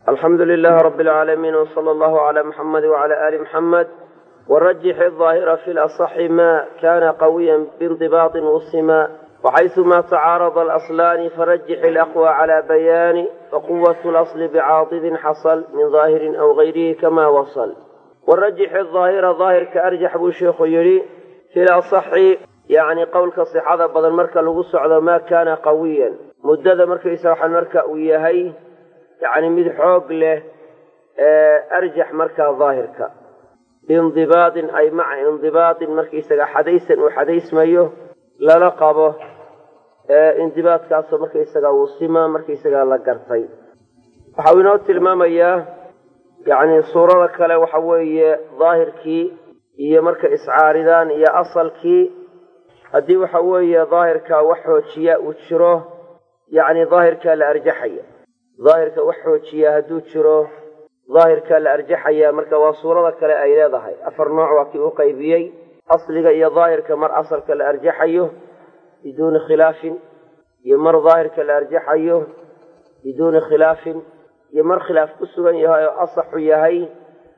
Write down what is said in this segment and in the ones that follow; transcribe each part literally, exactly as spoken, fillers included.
الحمد لله رب العالمين، وصلى الله على محمد وعلى آل محمد. ورجح الظاهر في الأصح ما كان قويا بانضباط وصما، وحيثما تعارض الأصلان فرجح الأقوى على بيان، وقوة الأصل بعاضد حصل من ظاهر أو غيره كما وصل. والرجح الظاهر ظاهر كأرجح بو شيخ يري في الأصح، يعني قولك صحة بدل مركة لغص على ما كان قويا مدد مركة يسرح المركة وياهي، يعني مد حوق له أرجح مركة ظاهرك بانضباط، أي مع انضباط مركة يسرح حديثا وحديث مايو لا لقبه انضباط كاسو مركة يسرح وصيما مركة يسرح لقرطي. وحاولنا التلمام إياه، يعني صورة كلا وحوي ظاهر كي هي مركة إسعاردان هي أصل كي هدي وحوي ظاهر كوحوشيا وتشروه، يعني ظاهر كالأرجحية ظاهر كوحوشيا هدو تشروه ظاهر كالأرجحية مركة وصورة كلا أيلا ظاهر أفر نوع وكي وقيبيي أصل هي ظاهر كمر أصل كالأرجحية بدون خلاف، يمر ظاهر كالأرجحية بدون خلاف، يمر خلاف كسوان يهاي أصح يهاي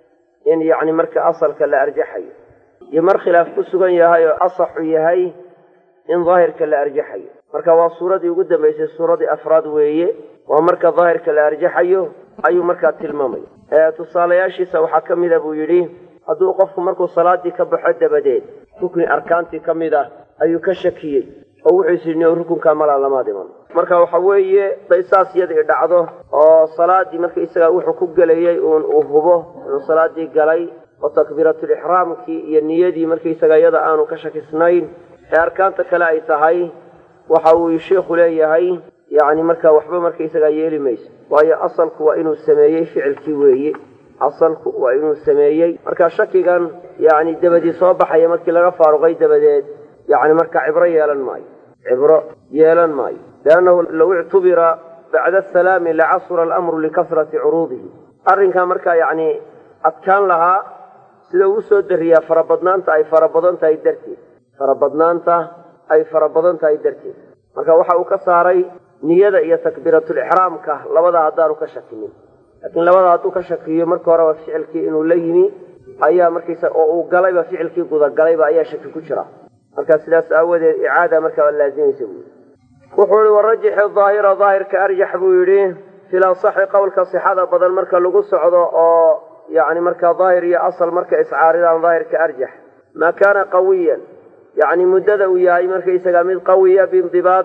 يعني مركة أصل كلا أرجحي، يمر خلاف كسوان يهاي أصح يهاي إن ظاهر كلا أرجحي. مركة وصورة يقول بيس الصورة أفراد وهي ومركة ظاهر كلا أرجحي أي مركة تلمامي تصالياشي سو حكم إذا بيريه أدو قف مركو صلاة كبحد بدين ركن أركانتي كمذا أي كشكية أو حسين ركن كامل على ما دمان مركا وحوي ضيساس يد دعده أو صلاة دي مركا إسقى وحكوك جليه وهبه الصلاة دي جلي وتكبيرة الإحرام كي النية دي مركا إسقى يد آنو كشك اثنين أركان تكلا إتهاي وحوي الشيخ ليه هاي، يعني مركا وحبه مركا إسقى يلي ميس وهي أصل وإنه السمايي فعل كويه أصل وإنه السمايي مركا شكي كان يعني دبدي صباح يا مركا لغفار وغي دبدي يعني مركا عبرة يالن ماي عبرة يالن ماي، لأنه لو اعتبر بعد السلام لعصر الأمر لكثرة عروضه أرن كان مركا يعني أتكان لها سيدو سود الرياء فربضنانتا أي فربضنتا أي درتي فربضنانتا أي فربضنتا أي درتي مركا وحاو كساري نيادة إيا تكبيرة الإحرام كه لبدا هدارو كشكيين، لكن لبدا هدو كشكيين مركا وروا فعلكي إنو ليهمي أيا مركيسا أو قليبا فعلكي قوضا قليبا أيا شكي كشرا مركا سلاس أود إعادة مركا واللازين يسوي. وحول والرجح الظاهر ظاهر كأرجح بويريه في الأصح قولك صحة بدل مركا لقص عضو أو يعني مركا ظاهر يا أصل مركا إسعاري ظاهر كأرجح ما كان قويا، يعني مدد وياي مركا إسقاميد قوية بانضباط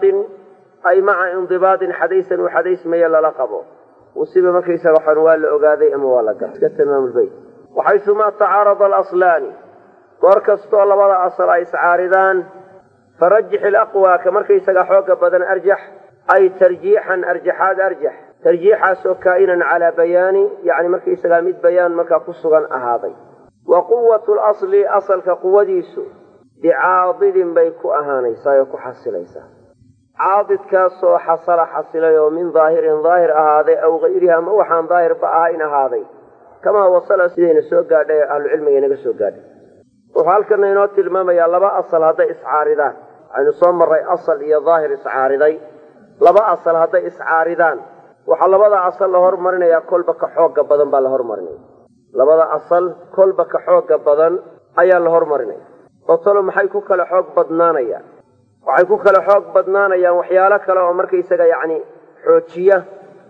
أي مع انضباط حديثا وحديث ما يلا لقبه وسيب مركا إسقا حنوال لأقاذي أموالك كتمام البيت. وحيثما تعارض الأصلان وركستو الله وضع أصل إسعاردان فرجح الأقوى كمركي سقى حوق بدن أرجح، أي ترجيحا أرجحاد أرجح ترجيحا سكائنا على بيان، يعني مركي سقى مد بيان مركا قصغا أهاضي. وقوة الأصل أصل كقوة ديسو بعاضد بيكو أهاني سايكو حصليسا عاضد كاسو حصل حصلي من ظاهر ظاهر أهاضي أو غيرها موحان ظاهر بأهين أهاضي كما وصل سيدين السوق قادة أهل العلم ينقى السوق قادة. وحالكنا ينوتي الماما يا لبا أصل هذا إسعاردان، يعني صوم الرأي أصل هي ظاهر إسعاردي لبا أصل هذا إسعاردان وحال لبا أصل لهور مرني يا كل بك حوق بدن بالهور مرني لبا أصل كل بك حوق بدن أيا لهور مرني وصلوا محيكوك لحوق بدنانيا وحيكوك لحوق بدنانيا وحيالك لو مركي سقى يعني حوتشية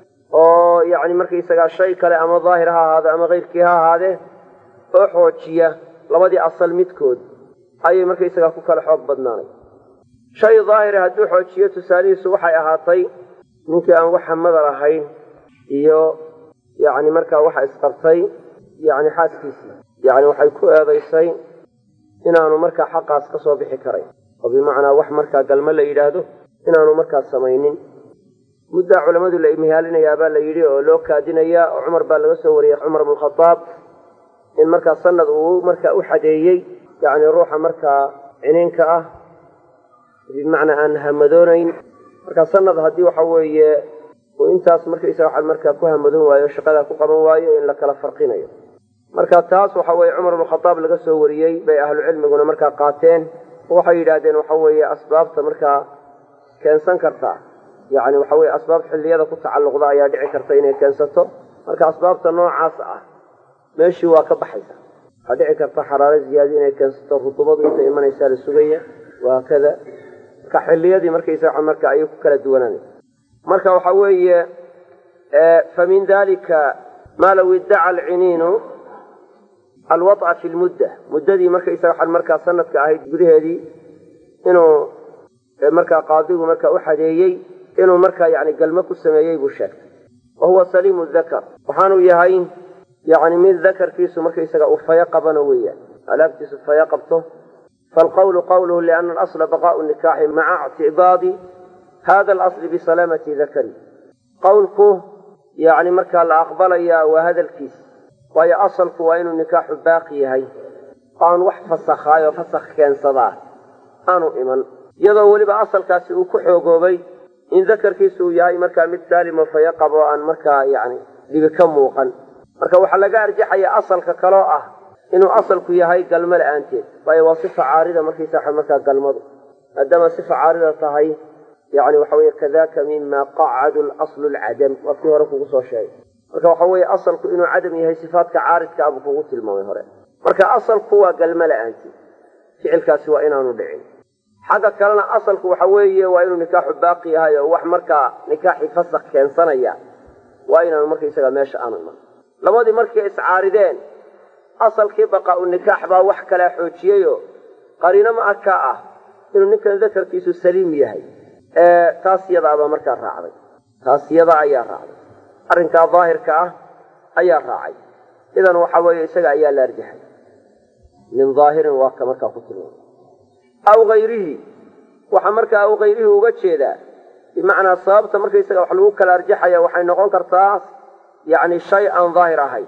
أو يعني مركي سقى شيء كلا أما ظاهرها هذا أما غير كيها هذا أو حوتشية labadii asal midkood ayay markay isaga ku kala xoog badnaanay. shay daahir hadduu xoojiyo tusaalihiisu waxay ahaatay ninkii aan wax madar ahayn iyo yani markaa waxa isqartay yani xaaskiisii yani waxay ku eedaysay inaanu markaa xaqaas ka soo bixi karayn oo bimacnaa wax markaa galma la yidhaahdo inaanu markaa samaynin. muddaa culamadu la imihaalinayaa baa la yidhi oo loo kaadinayaa oo cumar baa laga soo wariyey cumar bn khadaab in markaa sanad uu markaa u xadeeyey yani ruuxa markaa ciniinka ah bimacnaa aan hamadoonayn markaa sanad haddii waxa weeye uu intaas markaysa waxaa markaa ku hamadoon waayo shaqadaa ku qaban waayo in la kala farqinayo. marka taas waxa weeye cumar bn khadaab laga soo wariyey bay ahlu cilmiguna markaa qaateen oo waxay yidhaahdeen waxa weeye asbaabta markaa keensan kartaa yani waxa weeye asbaab xilliyada ku tacalluqda ayaa dhici karta inay keensato marka asbaabta noocaas ah meeshii waa ka baxaysa waxaa dhici karta xaraaro ziyaadi inay keensato rutubadu inta imanaysaa la sugaya waa kada marka xilliyadii markaysa marka ayay ku kala duwanaanaysa marka waxa weeye famin dalika ma law iddaca alciniinu alwad'a fi lmudda muddadii markaysa waxaan markaa sanadka ahayd gudaheedii inuu markaa qaadigu markaa u xadeeyey inuu markaa yani galmo ku sameeyey buu sheegtay wa huwa saliimu dakar waxaanuu yahay yani mid dakarkiisu markaysaga uu fayo qabano weeyaan alaabtiisu fayo qabto faalqawlu qawluhu liana alasla baqaau nikaaxi maca ictidaadi hada alasli bisalaamati dakari qawlku yani markaa la aqbalayaa waa hadalkiis waayo asalku waa inuu nikaaxu baaqi yahay aan wax fasakhaayo fasakh keensadaa aanu iman iyadoo weliba asalkaasi uu ku xoogoobay in dakarkiisu uu yahay markaa mid saalimo fayo qabo aan markaa yani dhibi ka muuqan marka waxaa laga arjaxaya asalka kaloo ah inuu asalku yahay galmo la-aanteed waayo waa sifa caarida markaysa markaa galmadu maadaama sifa caarida tahay yani waxa weye kadaka mima qacadu laslu lcadam waa kii hore kugu soo sheegay marka waxa weeye asalku inuu cadam yahay sifaadka caaridka abuu kugu tilmaamay hore marka asalku waa galmo la-aanteed ficilkaasi waa inaanu dhicin xagga kalena asalku waxa weeye waa inuu nikaaxu baaqi yahay oo wax markaa nikaaxii fasakh keensanaya waa inaanu markaysaga meesha aanu iman labadii markay iscaarideen asalkii baqaa-u nikaax baa wax kalaa xoojiyeyo qariino ma arkaa ah inuu ninkan dakarkiisu saliim yahay taas yadaabaa markaa raacday taas yada ayaa raacday arrinkaa daahirka ah ayaa raacay idan waxa weeye isaga ayaa la arjaxay min daahirin waa ka markaa ku tilmaamay aw hayrihi waxa markaa aw hayrihi uga jeedaa bimacnaa sababta markaysaga wax lagu kala arjaxaya waxay noqon kartaa yani shay aan daahir ahayn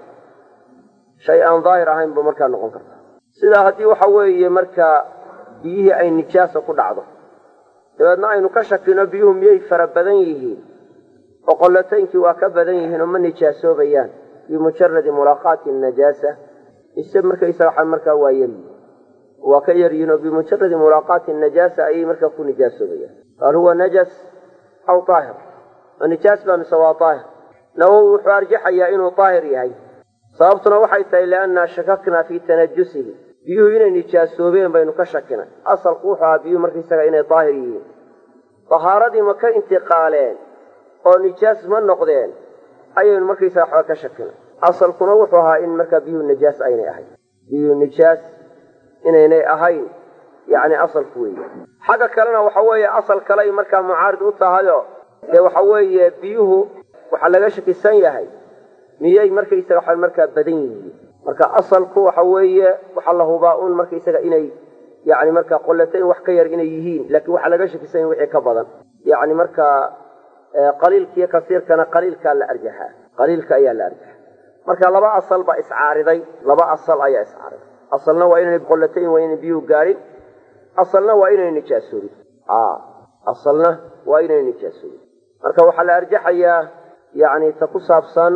shay aan daahir ahayn buu markaa noqon kartaa sidaa haddii waxa weeye markaa biyihii ay nijaasa ku dhacdo dabeedna aynu ka shakino biyuhu miyay fara badan yihiin oo qollataynkii waa ka badan yihiin oo ma nijaasoobayaan bimujaradi mulaaqaati najaasa ise markaysaga waxa markaa waa yemi waa ka yaryihiin oo bimujaradi mulaaqaati najaasa ayay markaa ku nijaasoobayaan hal huwa najas aw daahir ma nijaas baa mise waa daahir nawowi wuxuu arjaxayaa inuu daahir yahay sababtuna waxay tahay liannaa shakaknaa fii tanajusihi biyuhu inay nijaasoobeen baynu ka shakinay asalku wuxuu ahaa biyuhu markaysaga inay daahir yihiin dahaaradii ma ka intiqaaleen oo nijaas ma noqdeen ayaynu markaysaga waxba ka shakinay asalkuna wuxuu ahaa in markaa biyuhu nijaas aynay ahayn biyuhu nijaas inaynay ahayn yani asalku weeye xagga kalena waxa weeye asal kaley markaa mucaarid u tahayo dee waxa weeye biyuhu waxaa laga shakisan yahay miyay markaysaga waxa markaa badan yihiin marka asalku waxa weeye waxaa la hubaa un markaysaga inay yani markaa qollatayn wax ka yar inay yihiin laakiin waxaa laga shakisan yahay wixii ka badan yani markaa qaliilkiiyo kasiirkana qaliilkaa la arjaxaa qaliilka ayaa la arjaxaa marka laba asal baa iscaariday laba asal ayaa iscaariday asalna waa inay qollatayn waa inay biyuhu gaarin asalna waa inay nijaasoobin asalna waa inay nijaasoobin marka waxaa la arjaxayaa yani ta ku saabsan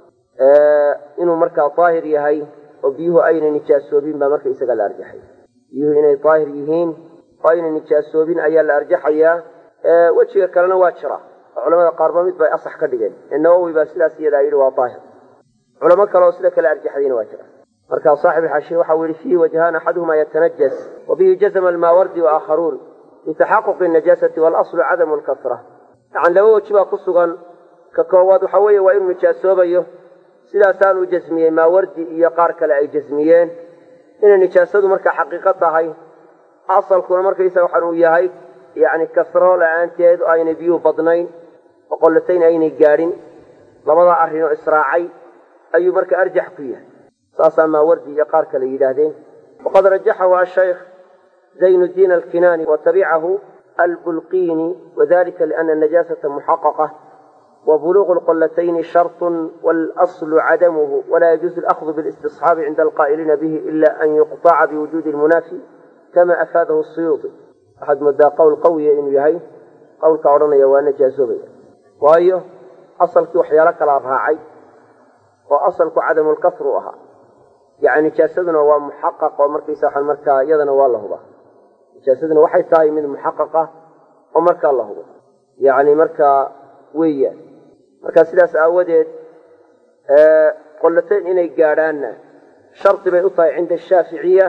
inuu markaa daahir yahay oo biyuhu aynay nijaasoobin baa marka isaga la arjaxaya biyuhu inay daahir yihiin oo aynay nijaasoobin ayaa la arjaxayaa wejiga kalena waa jira oo culamada qaarba mid bay asax ka dhigeen nawowi baa sidaas iyadaa yidhi waa daahir culamo kaleoo sida kale arjaxdayna waa jira marka saaxib alxaashiya waxa uu yihi fiihi wajhaan axaduhuma yatanajas wabihi jazma almaawardi waakharuun litaxaquqi najaasati waalaslu cadamu lkasra yani laba weji baa ku sugan ka koowaad waxa weeye waa inuu nijaasoobayo sidaasaanu jasmiyey maawardi iyo qaar kale ay jasmiyeen inay nijaasadu markaa xaqiiqo tahay asalkuna markaysaga waxaan uu yahay yani kasro la-aanteed oo aynay biyuhu badnayn oo qollatayn aynay gaadhin labadaa arrinoo israacay ayuu marka arjax ku yahay saasaa maawardi iyo qaar kale yidhaahdeen waqad rajaxahu ashaykh zaynuddiin alkinaani watabicahu albulqiini wadalika liana najaasata muxaqaqa وبلوغ القلتين شرط والأصل عدمه ولا يجوز الأخذ بالاستصحاب عند القائلين به إلا أن يقطع بوجود المنافي كما أفاده السيوطي أحد مدى قول قوي إنه يهي قول كعرنا يوانا جاسوبيا وأيه أصلك وحيالك الأرهاعي وأصلك عدم الكفر أها يعني جاسدنا هو محقق ومركي ساحة المركة يدنا والله به جاسدنا وحي تاي من محققة ومركة الله به يعني مركة ويا marka sidaas aawadeed qolatayn inay gaadhaanna shardi bay u tahay cinda ashaaficiya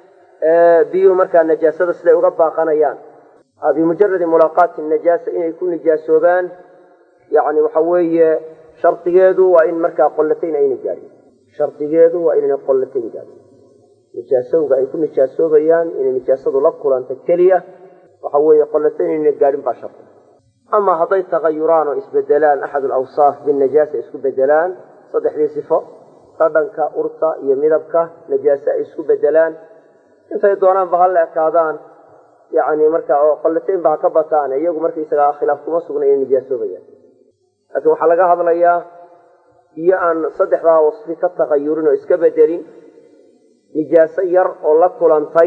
biyuhu markaa najaasada siday uga baaqanayaan bimujaradi mulaaqaati najaasa inay ku nijaasoobaan yani waxa weeye shardigeedu waa in markaa qolatayn ayna gaadhin shardigeedu waa inayna qolatayn gaadhin nijaasowga ay ku nijaasoobayaan inay nijaasadu la kulanto keliya waxa weeye qolatayn inayna gaadhin baa shardi ama hadday tagayuraan oo isbedelaan axad alawsaaf binnajaasa isku bedelaan saddexdii sifo dhadhanka urta iyo midabka najaase ay isku bedelaan intay doonaanba ha la ekaadaan yani marka oo qolataynba ha ka bataan iyagu markaysagaa khilaaf kuma sugna inay nijaasoobayaan laakiin waxaa laga hadlayaa iyo aan saddexdaa wasfi ka tagayurin oo iska bedelin nijaaso yar oo la kulantay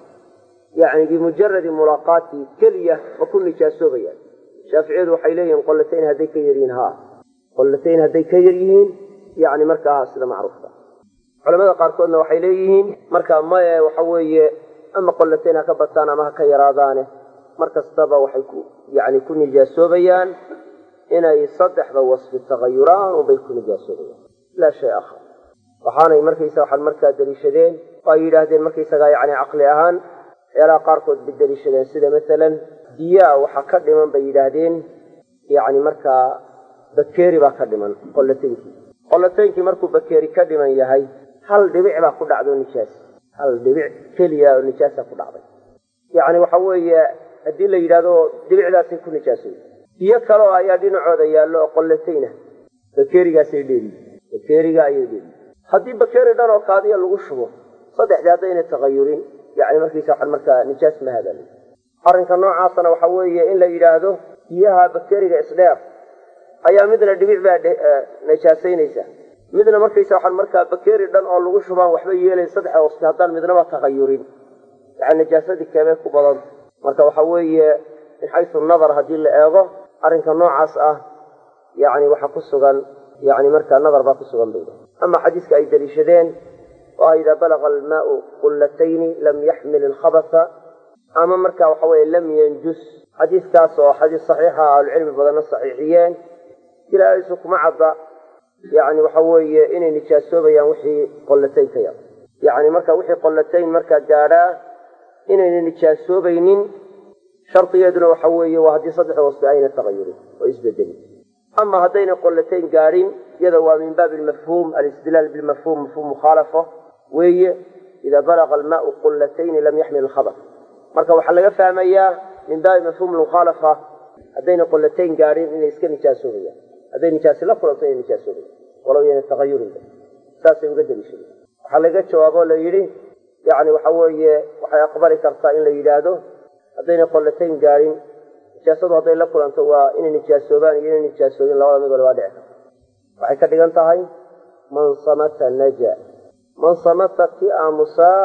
yani bimujaradi mulaaqaati keliya ma ku nijaasoobayaan shaaficiyadu waxay leeyihiin qolatayn hadday ka yaryihiin ha qolatayn hadday ka yar yihiin yani markaa sida macruufka culamada qaarkoodna waxay leeyihiin markaa maye waxa weeye ama qolatayn ha ka bataan ama ha ka yaraadaane mar kastaba waxay ku yani ku nijaasoobayaan inay saddexda wasfi tagayuraan unbay ku nijaasoobayaan laa shay akhar waxaanay markaysa waxaad markaa daliishadeen oo ay yidhaahdeen markaysagaa yani caqli ahaan waxyaalaha qaarkood bay daliishadeen sida masalan biyaa waxa ka dhiman bay yidhaahdeen yani markaa bakeeri baa ka dhiman qolataynkii qolataynkii markuu bakeeri ka dhiman yahay hal dhibic baa ku dhacdo nijaas hal dhibic keliya oo nijaasa ku dhacday yani waxa weeye haddii la yidhahdo dhibicdaasay ku nijaasay biyo kaleo ayaa dhinacooda yaallo oo qolatayna bakeerigaasay dheeriyi bakeeriga ayay dheeriyi haddii bakeeri dhan oo kaadiya lagu shubo saddexdii haddayna tagayurin yani markiisa waxaan markaa nijaas ma hadalin arrinka noocaasana waxa weeye in la yidhaahdo biyaha bakeeriga isdheer ayaa midna dhibic baa najaasaynaysa midna markaysa waxaan markaa bakeeri dhan oo lagu shubaan waxba yeelay saddexda wasfi haddaan midnaba tagayurin yani najaasadii keebay ku badan marka waxa weeye min xaysu nadar haddii la eego arrinka noocaas ah yani waxa ku sugan yani markaa nadar baa ku sugan bayda ama xadiiska ay daliishadeen oo idaa balaga almaau qullatayni lam yaxmil alkhabasa ama marka waxa weye lam yanjus xadiiskaas oo xadiis saxiixa ahlucilmi badanna saxiixiyeen dilaalaysu kuma cadda yani waxa weeye inay nijaasoobayaan wixii qollatayn ka yar yani marka wixii qollatayn markaa gaadhaa inayna nijaasoobaynin shardigeeduna waxa weeye waa haddii saddexda wasfi ayna tagayurin oo isbedelin ama haddayna qollatayn gaadhin iyada waa min baabi mafhuum alistidlaal bilmafhum mafhuum mukhaalafo weeye idaa balaga almaau qullatayni lam yaxmil alkhabar marka waxaa laga fahmayaa min baabi mafhuum mukhaalafa haddayna qollatayn gaadhin inay iska nijaasoobayaan hadday nijaasi la kulanto inay nijaasoobayaan walow yana tagayurinba saasay uga daliishada waxaa laga jawaabo la yidhi yani waxa weeye waxay aqbali kartaa in la yidhaahdo haddayna qollatayn gaadhin nijaasadu hadday la kulanto waa inay nijaasoobaan iyo inay nijaasoobin labada mid wale waa dhici karta waxay ka dhigan tahay man samata naja man samata kii aamusaa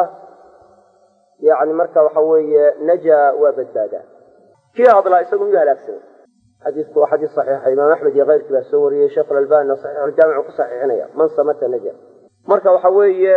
yani marka waxa weeye najaa waa badbaadaa kii hadlaa isagu miyuu halaagsamay xadiisku waa xadiis saxiixa imaam axmed iyo keyrkii baa soo wariyey sheekh alalbanina saxiixuljaamicu ku saxiixinaya man samata naja marka waxa weeye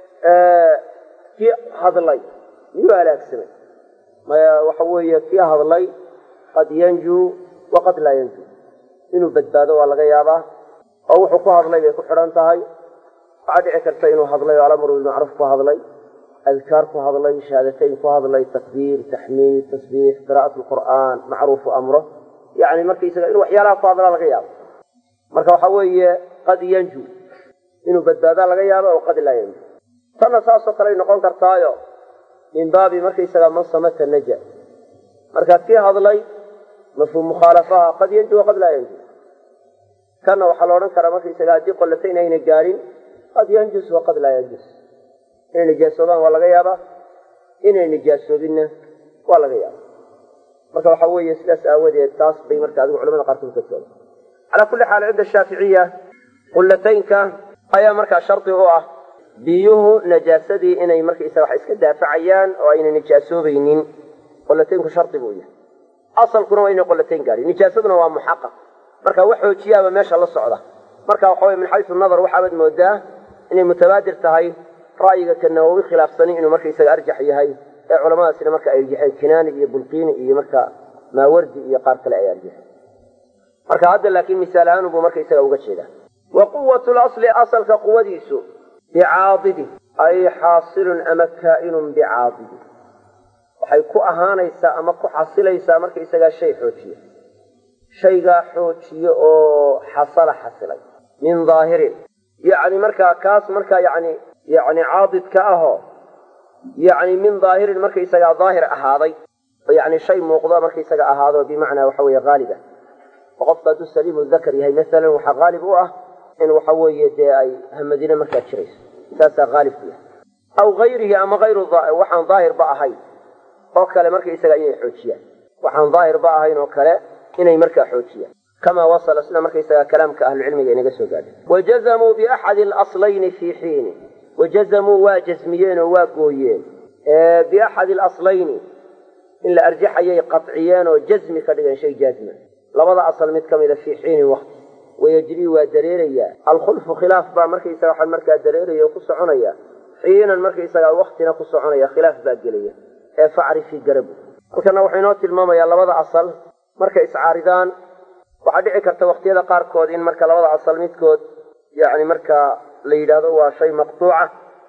kii hadlay miyuu halaagsamay maya waxa weeye kii hadlay qad yanjuu waqad laa yanjuu inuu badbaado waa laga yaabaa oo wuxuu ku hadlay bay ku xidhan tahay waxaa dhici karta inuu hadlay oo alamru bilmacruuf ku hadlay adkaar ku hadlay shahaadatayn ku hadlay takbiir taxmiid tasbiix qiraa'at lqur'aan macruufu amro yani markaysaga inuu waxyaalaha ku hadlaa laga yaabo marka waxa weeye qad yanjuu inuu badbaadaa laga yaabo oo qad laa yanjuu tanna saasoo kaley noqon kartaayo min baabi markaysaga man samata naja markaa kii hadlay mafhuum mukhaalafaha qad yanjuu waqad laa yanjuu kana waxaa la odhan karaa markaysaga haddii qollatayn ayna gaadhin qad yanjus waqad laa yanjus inay nijaasoobaan waa laga yaabaa inay nijaasoobinna waa laga yaaba marka waxa weeye sidaas aawadeed taas bay marka adigu culamada qaarkood ka jooga calaa kulli xaal cinda shaaficiya qullataynka ayaa markaa shardi u ah biyuhu najaasadii inay markaysaga wax iska daafacayaan oo ayna nijaasoobaynin qollataynku shardi buu yahay asalkuna waa inay qollatayn gaadhin nijaasaduna waa muxaqaq marka wax xoojiyaaba meesha la socda marka waxa weye min xaysu nadar waxaabaad moodaa inay mutabaadir tahay ra'yiga ka nawowi khilaafsani inuu markaysaga arjax yahay ee culamadaasina marka ay arjaxeen kinaani iyo bulqiini iyo marka maawardi iyo qaar kale ay arjaxeen marka hadda laakiin misaal ahaan buu markaysaga uga jeedaa وقوة الأصل أصل كقوة بعاضده أي حاصل أما كائن بعاضده waxay ku ahaanaysaa ama ku xasilaysaa marka isaga shay xoojiyo shayga xoojiyo oo xasala xasilay min dhaahirin yani marka kaas marka yani yani caadid ka aho yani min dhaahirin marka isaga dhaahir ahaaday yani shay muuqdo marka isaga ahaado bimaana waxa weeye qaaliba qofka du saliim dhakar yahay mesela waxa qaalib u ah in waxa weeye de ay hamadina marka jirayso taasa qaalib ah aw ghayrihi ama ghayru dhaahir waxaan dhaahir ba ahay oo kale marka isaga inay xoojiyaan waxaan dhaahir ba ahayn oo kale inay marka xoojiyaan kama wasala isla marka isaga kalaamka ahlu cilmiga inaga soo gaadhay wajazamu bi ahad al-aslayn fi hin wajazamu wajazmiyeen wa gooyeen ee bi ahad al-aslayn in la arjaxayay qat'iyeen oo jazmi ka dhigan shay jazma labada asal mid kamida fi hin waqti wayajri wa dareeraya al-khulf khilaaf ba marka isaga waxa marka dareerayo ku soconaya xiinan marka isaga waqtina ku soconaya khilaaf ba galaya ee facrifi garab halkana waxay noo tilmaamayaa labada asal marka iscaaridaan waxa dhici karta waqtiyada qaar kood in marka labada asal midkood yaani marka la yiraahdo waa shay maqtuuca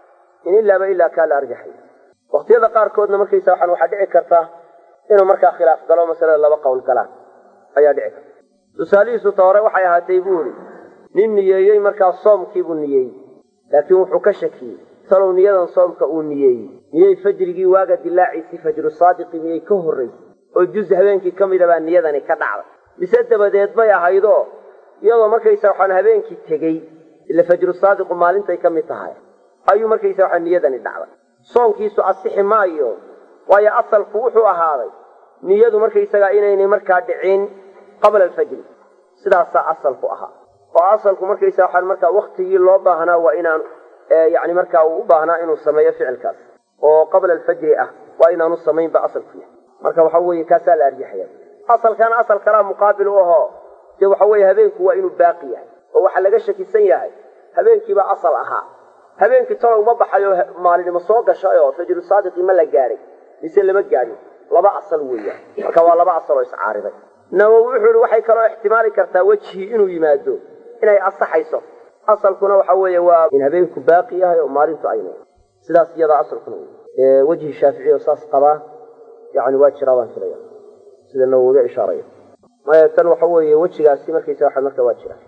in illa ba illa ka la arjaxay waqtiyada qaar koodna markaysa waxan waxa dhici karta inuu marka khilaaf galo mas'alada laba qowl galaan ayaa dhici karta tusaalihiisu toore waxay ahaatay buuri nin niyeeyay marka soomkii buu niyeeyay laakiin wuxuu ka shakiyay salow niyadan soomka uu niyeeyay niyay fajrigii waaga dilaaciisi fajru saadiqi niyay ka horay oo juz habeenkii kamida baa niyadani ka dhacday mise dabadeed bay ahaydo iyadoo markaysa waxaan habeenkii tegay ila fajru saadiqu maalintay kamid tahay ayuu markaysa waxaan niyadani dhacday soonkiisu asixi maayo waayo asalku wuxuu ahaaday niyadu markaysaga inaynay markaa dhicin qabla alfajr sidaas asalku ahaa oo asalku markaysa waxaan markaa waqtigii loo baahnaa waa inaan يعني marka uu u baahnaa inuu sameeyo ficilkaas oo qabla al-fajr ah waa inaanu sameeyn ba asalku marka waxa weeye ka sala arjaxaya asalkan asal kala muqaabil u ahaa si waxa weeye habeenku waa inuu baaqi yahay oo waxa laga shakisan yahay habeenkii ba asal ahaa habeenkii tolo uma baxayo maalinimo soo gashay oo fajr saadiq ma la gaaray mise lama gaarin laba asal weeyaan marka waa laba asal oo iscaariday nawawi wuxuu waxay kala ihtimaali kartaa wajhi inuu yimaado inay asaxayso asalkuna waxa weeye waa in habeenku baaqi yahay oo maalintu ay leedahay sidaas iyada asalkuna ee wajhi shaafici oo saas qaba yaani waa jiraan filaya sida nawawi ishaaray ma tan waxa weeye wajigaasi markiisa waxa marka waa jira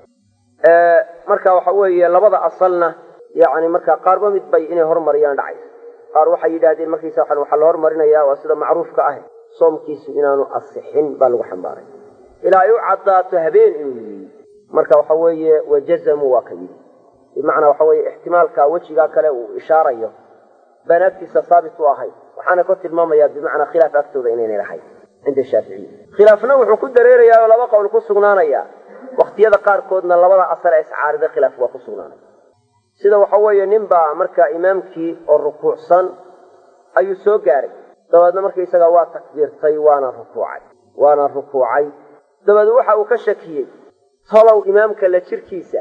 ee marka waxa weeye labada asalna yaani marka qaarba mid bay inay hormariyaan dhacay qaar waxay yiraahdeen markiisa waxa waxa la hormarinayaa waa sida macruufka ah soomkiisu inaanu asixin baa lagu xambaaray ilaa ay u cadaato habeen inuu marka waxa weeye wajazamu wa kayid bimaana waxa weeye ihtimaalka wajiga kale uu ishaarayo banaftiisa saabit u ahay waxaana ku tilmaamaya bimaana khilaaf agtooda inay lahayd inda shaafici khilaafna wuxuu ku dareerayaa laba qowl ku sugnaanaya waqtiyada qaar koodna labada asal ee iscaarida khilaaf waa ku sugnaanaya sida waxa weeye ninba marka imaamkii oo rukuucsan ayuu soo gaaray dabaadna markii isaga waa takbiirtay waana rukuucay waana rukuucay dabaad waxa uu ka shakiyay talow imaamka la jirkiisa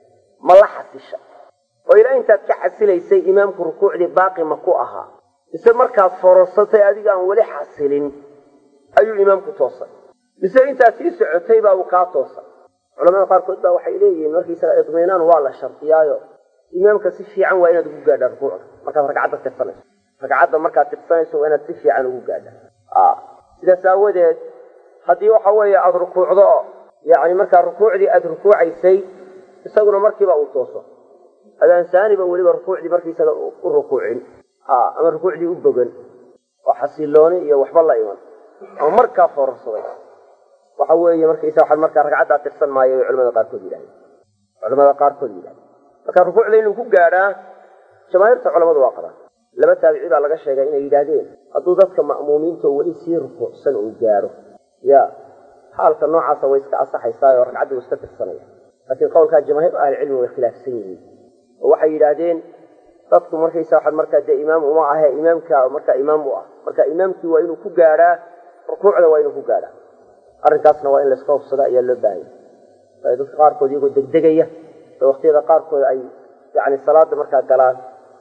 ma la xasisha oo ilaa intaad ka xasilaysay imaamku rukuucdii baaqi ma ku ahaa mise markaad forosatay adiga aan wali xasilin ayuu imaamku toosay mise intaad sii socotay baa uu kaa toosay culamada qaarkood baa waxay leeyihiin markiisa idmiinaan waa la shartiyaayo imaamka si fiican waa inaad ugu gaadhaa rukuucda markaad ragcadda tirsanayso ragcadda markaad tirsanayso waa inaad si fiican ugu gaadhaa sidaas aawadeed haddii waxa weeye aada rukuucdo يعني marka rukuucdii aad rukuucaysay isaguna markiiba uu tooso adaan saaniba waliba rukuucdii markiisa u rukuucin ah ama rukuucdii u bogan oo xasilooni iyo waxba la iman oo marka forsaday waxa weeye markiisa waxa marka ragcada tirsan maayo culimada qaar kood yiraahdeen culimada qaar kood yiraahdeen marka rukuucda inuu ku gaaraa jamaahiirta culimadu waa qabaan laba taabici baa laga sheegay inay yiraahdeen hadduu dadka ma'muumiinta wali sii rukuucsan uu gaaro ya حالك النوع عصوي إسك أصح يصير ورقعد واستفسر صنيع لكن قول كان جماهير أهل العلم والخلاف سنين ووحي يرادين تطلب مركز يساحد مركز ده إمام ومعها إمام كا ومركز إمام وآه مركز إمام كي وإنه كجارة ركوع له وإنه كجارة أرنكاسنا وإن لسقوف صداء يلباي فإذا قاركو يقول دقدقية وقت إذا قاركو أي يعني الصلاة مركز جلال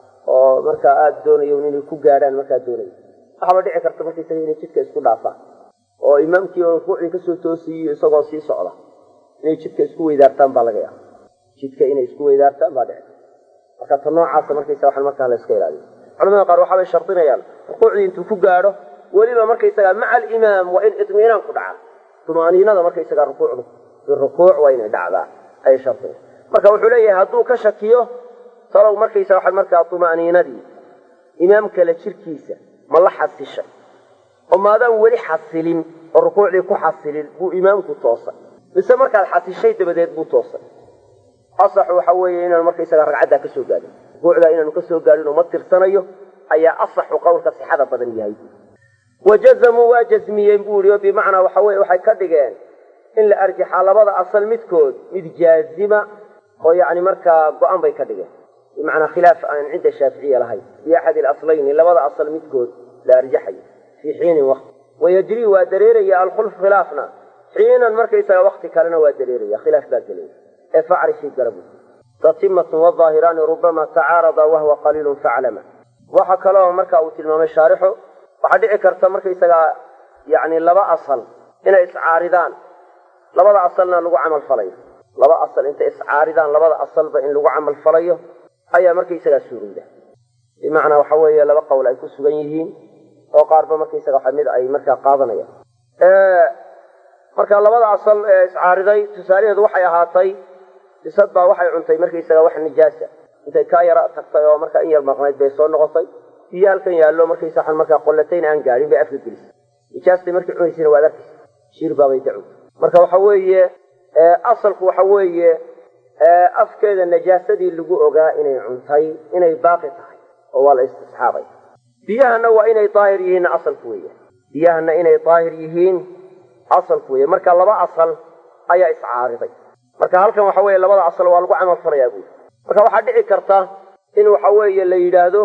ومركز آد دون يونين كجارة مركز دوني أحب أدعي كرت مركز سنين جدك اسكو ضعفا oo imaamkii oo ruuxii ka soo toosiyay isagoo sii socda inay jidka isku weydaartaan baa laga yaabaa jidka inay isku weydaartaan baa dhici marka tan noocaasa markaysa waxaan markaa la iska ilaaliyo culamada qaar waxaabay shardinayaan rukuucdii intuu ku gaadho weliba markaysagaa maca alimaam waa in idmiinaan ku dhaca tumaaniinada markaysagaa rukuucdu birukuuc waa inay dhacdaa ayay shardinaya marka wuxuu leeyahay hadduu ka shakiyo talow markaysa waxaan markaa tumaaniinadii imaam kale jirkiisa ma la xasishay oo maadaan weli xasilin oo rukuucdii ku xasilin buu imaamku toosay mise markaad xasishay dabadeed buu toosay asax waxa weeye inaan markaysaga ragcaddaa ka soo gaadhin rukuucdaa inaanu ka soo gaadhin oo ma tirsanayo ayaa asaxu qowlka sixada badan yahay wajazamuu waa jazmiyeen buu ihi oo bimacnaa waxa weye waxay ka dhigeen in la arjaxaa labada asal midkood mid jaazima oo yacni markaa go-an bay ka dhigeen bimacnaa khilaaf aan cinda shaaficiya lahayn biaxadi alaslayni labada asal midkood la arjaxayo fii xiinin wakti wayajrii waa dareeraya alkhulf khilaafna xiinan markaysaga wakti kalena waa dareeraya khilaaf baa gelaya ee facrishii garabu tatimatun wadaahiraani rubama tacaarada wahuwa qaliilun faclama waxa kaloo marka uu tilmaamay shaarixu waxaa dhici karta markaysagaa yani laba asal inay iscaaridaan labada asalna lagu camal falayo laba asal intay iscaaridaan labada asalba in lagu camal falayo ayaa markaysagaa suurowda bimacnaa waxa weeye laba qowl ay ku sugan yihiin oo qaarba markaysaga waxa mid ay markaa qaadanayaan marka labada asal ee iscaariday tusaalaheedu waxay ahaatay bisad baa waxay cuntay markaysaga wax nijaasa intay kaa yara tagtay oo markaa in yar maqnayd bay soo noqotay biyo halkan yaallo markaysa waxaan markaa qollatayn aan gaadhin bay afka gelisay nijaastay markay cunaysayna waad arkaysa shiir baabay ka cuntay marka waxa weeye asalku waxa weeye afkeeda najaasadii lagu ogaa inay cuntay inay baaqi tahay oo waa la istisxaabay biyahana waa inay daahir yihiin asalku weeye biyahana inay daahir yihiin asalku weeye marka laba asal ayaa iscaariday marka halkan waxa weeye labada asal waa lagu camal falayaa buuri marka waxaa dhici karta in waxa weeye la yidhaahdo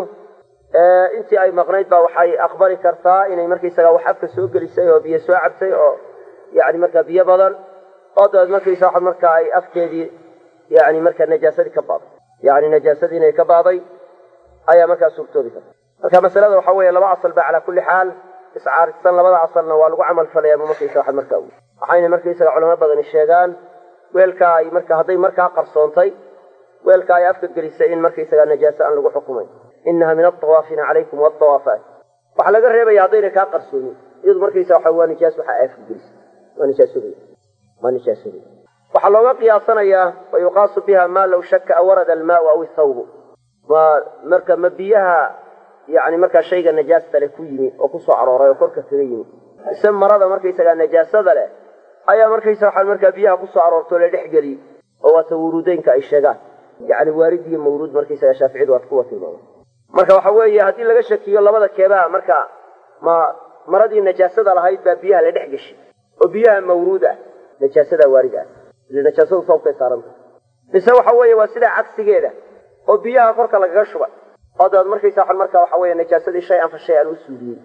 intii ay maqnayd baa waxay aqbali kartaa inay markaysaga wax afka soo gelisay oo biyo soo cabtay oo yani markaa biyo badan oo dabeed markaysa waxa markaa ay afkeedii yani markaa najaasadii ka baaday yani najaasadii inay ka baaday ayaa markaa suurtoobi karta marka masalada waxa weeye laba asal baa calaa kulli xaal iscaaridsan labada asalna waa lagu camal falayaaba markaysa waxa markaa waxayna markaysaga culamo badani sheegaan weelka ay marka hadday markaa qarsoontay weelka ay afka gelisay in markaysaga najaaso aan lagu xukumay inaha min alطawaafina calaykum wاطawaafaat waxaa laga reebaya haddayna kaa qarsoonin iyadu markaysa waxa waa nijaas waxaa afka gelisay waa nijaasoobay waa nijaasoobay waxaa looga qiyaasanayaa wayuqaasu biha ma law shaka warada almaau aw ithawbu ma marka ma biyaha yani markaa shayga najaasta leh ku yimi oo kusoo arooray oo korka kaga yimi ise marada markaysagaa najaasada leh ayaa markaysa waxaa markaa biyaha kusoo aroortoo la dhex geliyey oo waata wuruudeynka ay sheegaan yani waarid iyo mawruud markaysaga shaaficiyadu waad kuwa tilmaama marka waxa weeye haddii laga shakiyo labada keebaa marka ma maradii najaasada lahayd baa biyaha la dhex geshay oo biyaha mawruud ah najaasada waarid ah ile najaasadu soobkay saaranta mise waxa weeye waa sidaa cagsigeeda oo biyaha korka lagaga shubay oo dabeed markaysa waxaan markaa waxa weeye najaasadii shay an fa shay an u suuliyey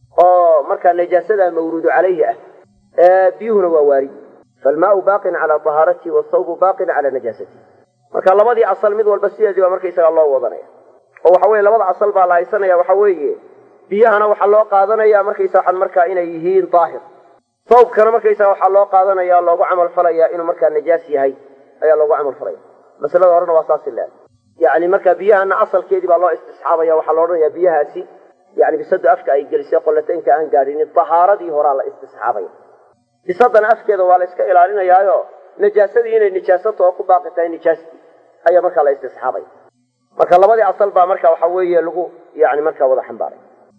oo markaa najaasada mawruudu calayhi ah biyuhuna waa waarid falmaau baaqin calaa tahaaratihi wasawbu baaqin calaa najaasatihi marka labadii asal mid walba sideedii baa markaysaga loo wadanaya oo waxa weye labada asal baa la haysanaya waxa weeye biyahana waxaa loo qaadanaya markaysa waxaan markaa inay yihiin daahir sawbkana markaysaga waxaa loo qaadanaya loogu camal falaya inuu markaa najaas yahay ayaa loogu camal falaya masalada horena waa saasi leedahay yani marka biyahana asalkeedii baa loo istisxaabaya waxaa la odhanaya biyahaasi yani bisada afka ay gelisay qollataynka aan gaadhinin tahaaradii horaa la istisxaabaya bisadana afkeeda waa la iska ilaalinayaayo najaasadii inay nijaasato oo ku baaqi tahay nijaastii ayaa markaa la istisxaabaya marka labadii asal baa marka waxa weeye lagu yani markaa wada xambaaray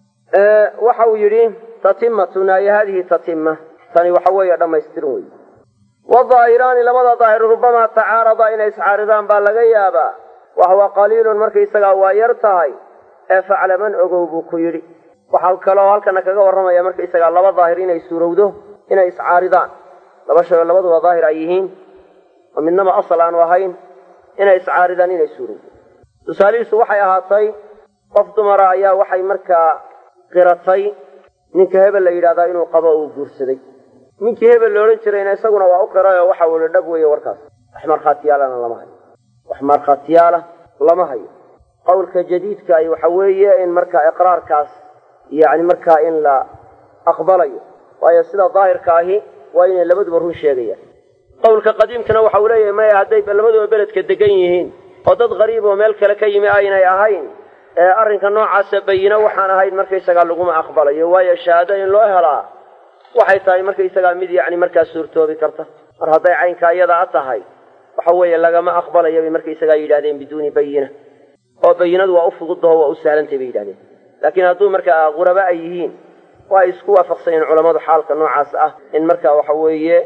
waxa uu yidhi tatimatuna ay hadihi tatima tani waxa weeye dhamaystiran wey wadaahiraani labada daahir rubamaa tacaarada inay iscaaridaan baa laga yaabaa wahuwa qaliilun markaysagaa waa yar tahay ee faclaman ogow buu ku yidhi waxaa kaloo halkana kaga warramaya markaysagaa laba daahir inay suurowdo inay iscaaridaan laba shayoo labaduba daahir ay yihiin oo midnaba asal aanu ahayn inay iscaaridaan inay suurowdo tusaalihiisu waxay ahaatay qof dumara ayaa waxay markaa qiratay ninka hebel la yidhahdaa inuu qabo uu guursaday ninkii hebel la odhan jirayna isaguna waa u qiray oo waxa weli dhab weeye warkaas wax markhaatiyaalana lama hayo wax markhaatiyaala lama hayo qowlka jadiidka ay waxa weeye in markaa iqraarkaas yani markaa in la aqbalayo waayo sida daahirka ahi waa inay labaduba run sheegayaan qowlka qadiimkana waxa uu leeyahay maya hadday labaduba beledka degan yihiin oo dad qariib oo meel kale ka yimi aynay ahayn ee arrinka noocaasa bayina waxaan ahayn markaysagaa laguma aqbalayo waayo shahaado in loo helaa waxay tahay markaysagaa mid yacni markaa suurtoobi karta mar hadday caynkaa iyada a tahay waxa weeye lagama aqbalayo bay markaysagaa yidhahdeen biduuni bayina oo bayinadu waa u fududdaho waa u sahlantay bay yidhahdeen laakiin hadduu markaa quraba ay yihiin waa ay isku waafaqsanyeen culammadu xaalka noocaas ah in markaa waxa weeye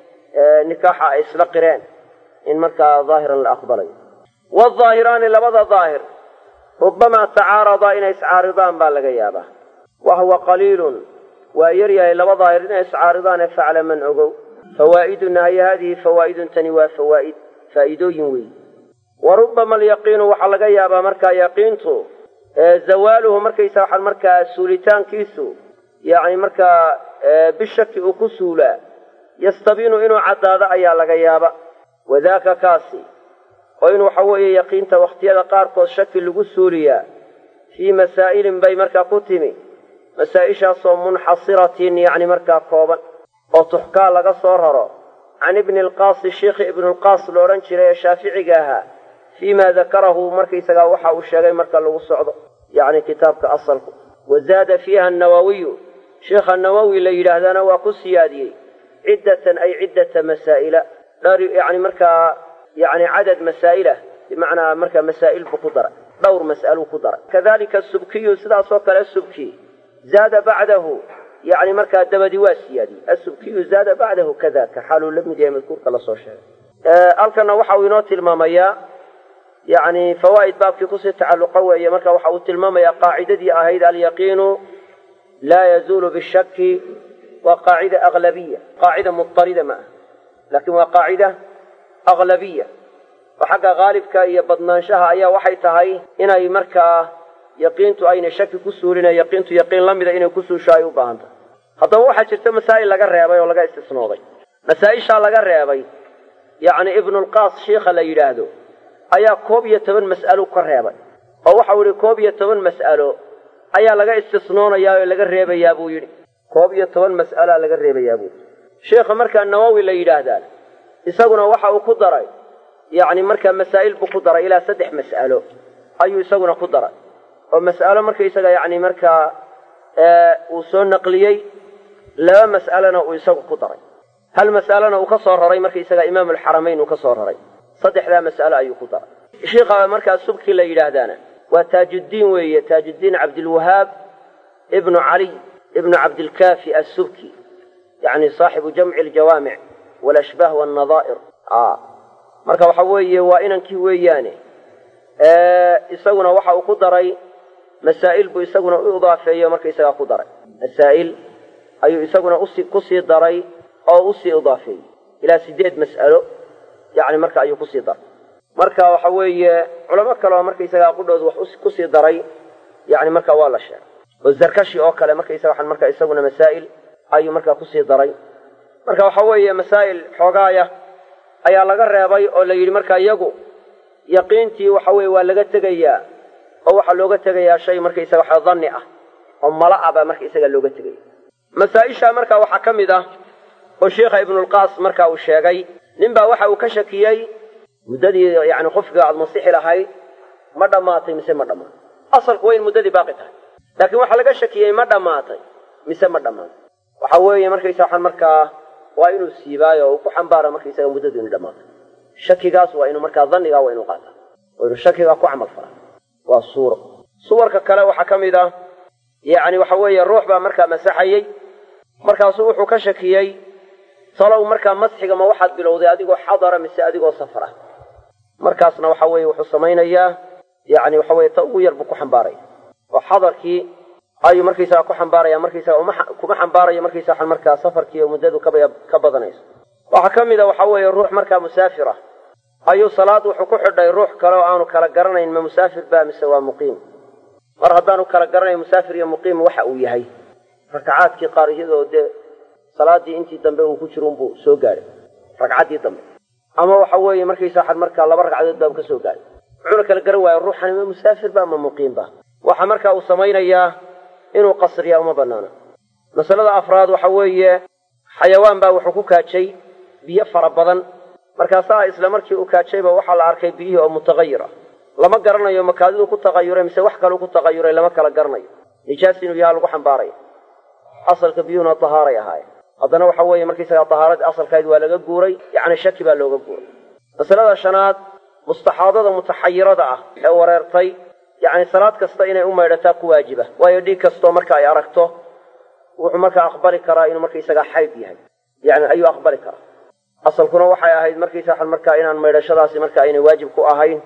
nikaaxa ay isla qireen in markaa daahiran la aqbalayo waahaahiraani labada daahir rubamaa tacaaradaa inay iscaaridaan baa laga yaabaa wahuwa qaliilun waa yar yahay laba daahir inay iscaaridaane faclaman ogow fawaa'idu nahyi haadihi fawaa'idun tani waa fawaa'id faa'iidooyin weyi wa rubama alyaqiinu waxaa laga yaabaa markaa yaqiintu zawaaluhu markaysa waxaan markaa suulitaankiisu yacni markaa bishaki uu ku suulaa yastabiinu inuu caddaado ayaa laga yaaba wadaaka kaasi oo in waxa weeye yaqiinta wakhtiyada qaarkood shaki lagu suuliyaa fii masaa'ilin bay markaa ku timi masaa'ishaasoo munxasiratin yacni markaa kooban oo tuxkaa laga soo raro can ibni alqaasi sheikhi ibnulqaas la odhan jiray ee shaaficiga ahaa fii ma dakarahu markaysagaa waxa uu sheegay marka lagu socdo yacni kitaabka asalku wa zaada fiiha annawawiyu sheikha nawowi la yidhaahdana waa ku siyaadiyey ciddatan ay ciddata masaa'ila dhar yacni markaa yacni cadad masaa'ilah bimacnaa markaa masaa'il buu ku daray dhowr mas'aluu ku daray kadalika asubkiyu sidaasoo kale asubki zaada bacdahu yacni markaa dabadi waa siyaadiyey asubkiyu zaada bacdahu kadaka xaaluu la mid yahay madkuurka lasoo sheegay halkana waxa uu inoo tilmaamayaa yacni fawaa'id baabkii kusii tacalluqa weeye marka waxa uu tilmaamayaa qaacidadii ahayd alyaqiinu laa yazuulu bishaki waa qaacida aglabiya qaacida mudarida ma ah laakin waa qaacida aglabiya oo xagga haalibka iyo badnaanshaha ayaa waxay tahay inay markaa yaqiintu ayna shaki ku suulina yaqiintu yaqiin la mida inay ku suusho ay u baahan tahay haddaba waxaa jirta masaa'il laga reebay oo laga istisnooday masaa-ishaa laga reebay yacni ibnulqaas shiikha la yidhaahdo ayaa koob iyo toban mas'alo ka reebay oo waxau yidhi koob iyo toban mas'alo ayaa laga istisnoonayaa oo laga reebayaa buu yidhi koob iyo toban mas'alaa laga reebayaa buu sheikha markaa nawowi la yidhaahdaa isaguna waxa uu ku daray yacni markaa masaa'il buu ku daray ilaa saddex mas'alo ayuu isaguna ku daray oo mas'alo markaysaga yacni markaa uu soo naqliyey laba mas'alona uu isagu ku daray hal mas'alona uu ka soo raray markaysaga imaam alxaramayn uu ka soo raray saddexdaa mas'alo ayuu ku daray sheikha markaa subki la yidhaahdaana waa taajuddiin weeye taajuddiin cabdilwahaab ibnu caliy ibnu cabdilkaafi assubki yacni saaxibu jamci aljawaamic walashbaah walnadaa'ir marka waxa weeye waa inankii weeyaane isaguna waxa uu ku daray masaa'il buu isaguna u idaafeeyo markaysagaa ku daray masaa'il ayuu isaguna usi kusii daray oo usii idaafeeyey ilaa sideed mas'alo yacni marka ayuu kusii daray marka waxa weeye culamo kale oo markaysagaa qudhood wax kusii daray yacni marka waa la sheegay oo zarkashi oo kale markaysaga waxaan marka isaguna masaa'il ayuu markaa kusii daray marka waxa weeye masaa'il xoogaaya ayaa laga reebay oo la yidhi marka iyagu yaqiintii waxa weeye waa laga tegayaa oo waxaa looga tegayaa shay markaysaga waxa danni ah oo mala ah baa markaysaga looga tegaya masaa-isha marka waxaa ka mid ah oo sheikha ibnulqaas marka uu sheegay ninbaa waxa uu ka shakiyey muddadii yacni qofka aada masixi lahayd ma dhammaatay mise ma dhammaatay asalku waa in muddadii baaqi tahay laakiin waxaa laga shakiyey ma dhammaatay mise ma dhammaatay waxa weeye markaysa waxaan markaa waa inuu siibaayo oo uu ku xambaara markaysaga muddadu inu dhammaatay shakigaas waa inuu markaa dhannigaa waa inuu qaataa waa inuu shakigaa ku camal falaa waa suuro suwarka kale waxaa ka mid ah yacni waxa weeye ruux baa markaa masaxayey markaasuu wuxuu ka shakiyey talow markaa masxiga ma waxaad bilowday adigoo xadara mise adigoo safar ah markaasna waxa weeye wuxuu samaynayaa yacni waxa weye ta ugu yar buu ku xambaaraya oo xadarkii ayuu markaysaga ku xambaaraya markaysaga uma kuma xambaarayo markaysaga markaa safarkii oo muddadu kaba ka badanayso waxaa ka mid a waxa weeye ruux markaa musaafir ah ayuu salaad wuxuu ku xidhay ruux kale oo aanu kala garanayn ma musaafir baa mise waa muqiim mar haddaanu kala garanayn musaafir iyo muqiim waxa uu yahay rakacaadkii qaar iyadoo dee salaadii intii dambe uu ku jiro unbuu soo gaadhay ragcaddii dambe ama waxa weeye markaysa waxaad markaa laba ragcadood baa ka soo gaadhay wuxuuna kala garan waayo ruuxani ma musaafir ba ma muqiim ba waxa markaa uu samaynayaa inuu qasriyaa uma banaana masalada afraad waxa weeye xayawaan baa wuxuu ku kaajay biyo fara badan markaasaa isla markii uu kaajayba waxaa la arkay biyihii oo mutagayira lama garanayo makaadidu ku tagayuray mise wax kaleu ku tagayuray lama kala garanayo nijaas inuu yahaa lagu xambaaraya asalka biyuhuna tahaaray ahaayeen haddana waxa weeye markaysagaa tahaaradii asalkayd waa laga guuray yacni shaki baa looga guuray masalada shanaad mustaxaadada mutaxayirada ah ee wareertay yacni salaad kasta inay u maydhataa ku waajiba waayo dhiig kastoo marka ay aragto wuxuu markaa aqbali karaa inuu markaysagaa xayd yahay yani ayuu aqbali karaa asalkuna waxay ahayd markaysaa markaa inaan maydhashadaasi marka aynay waajib ku ahayn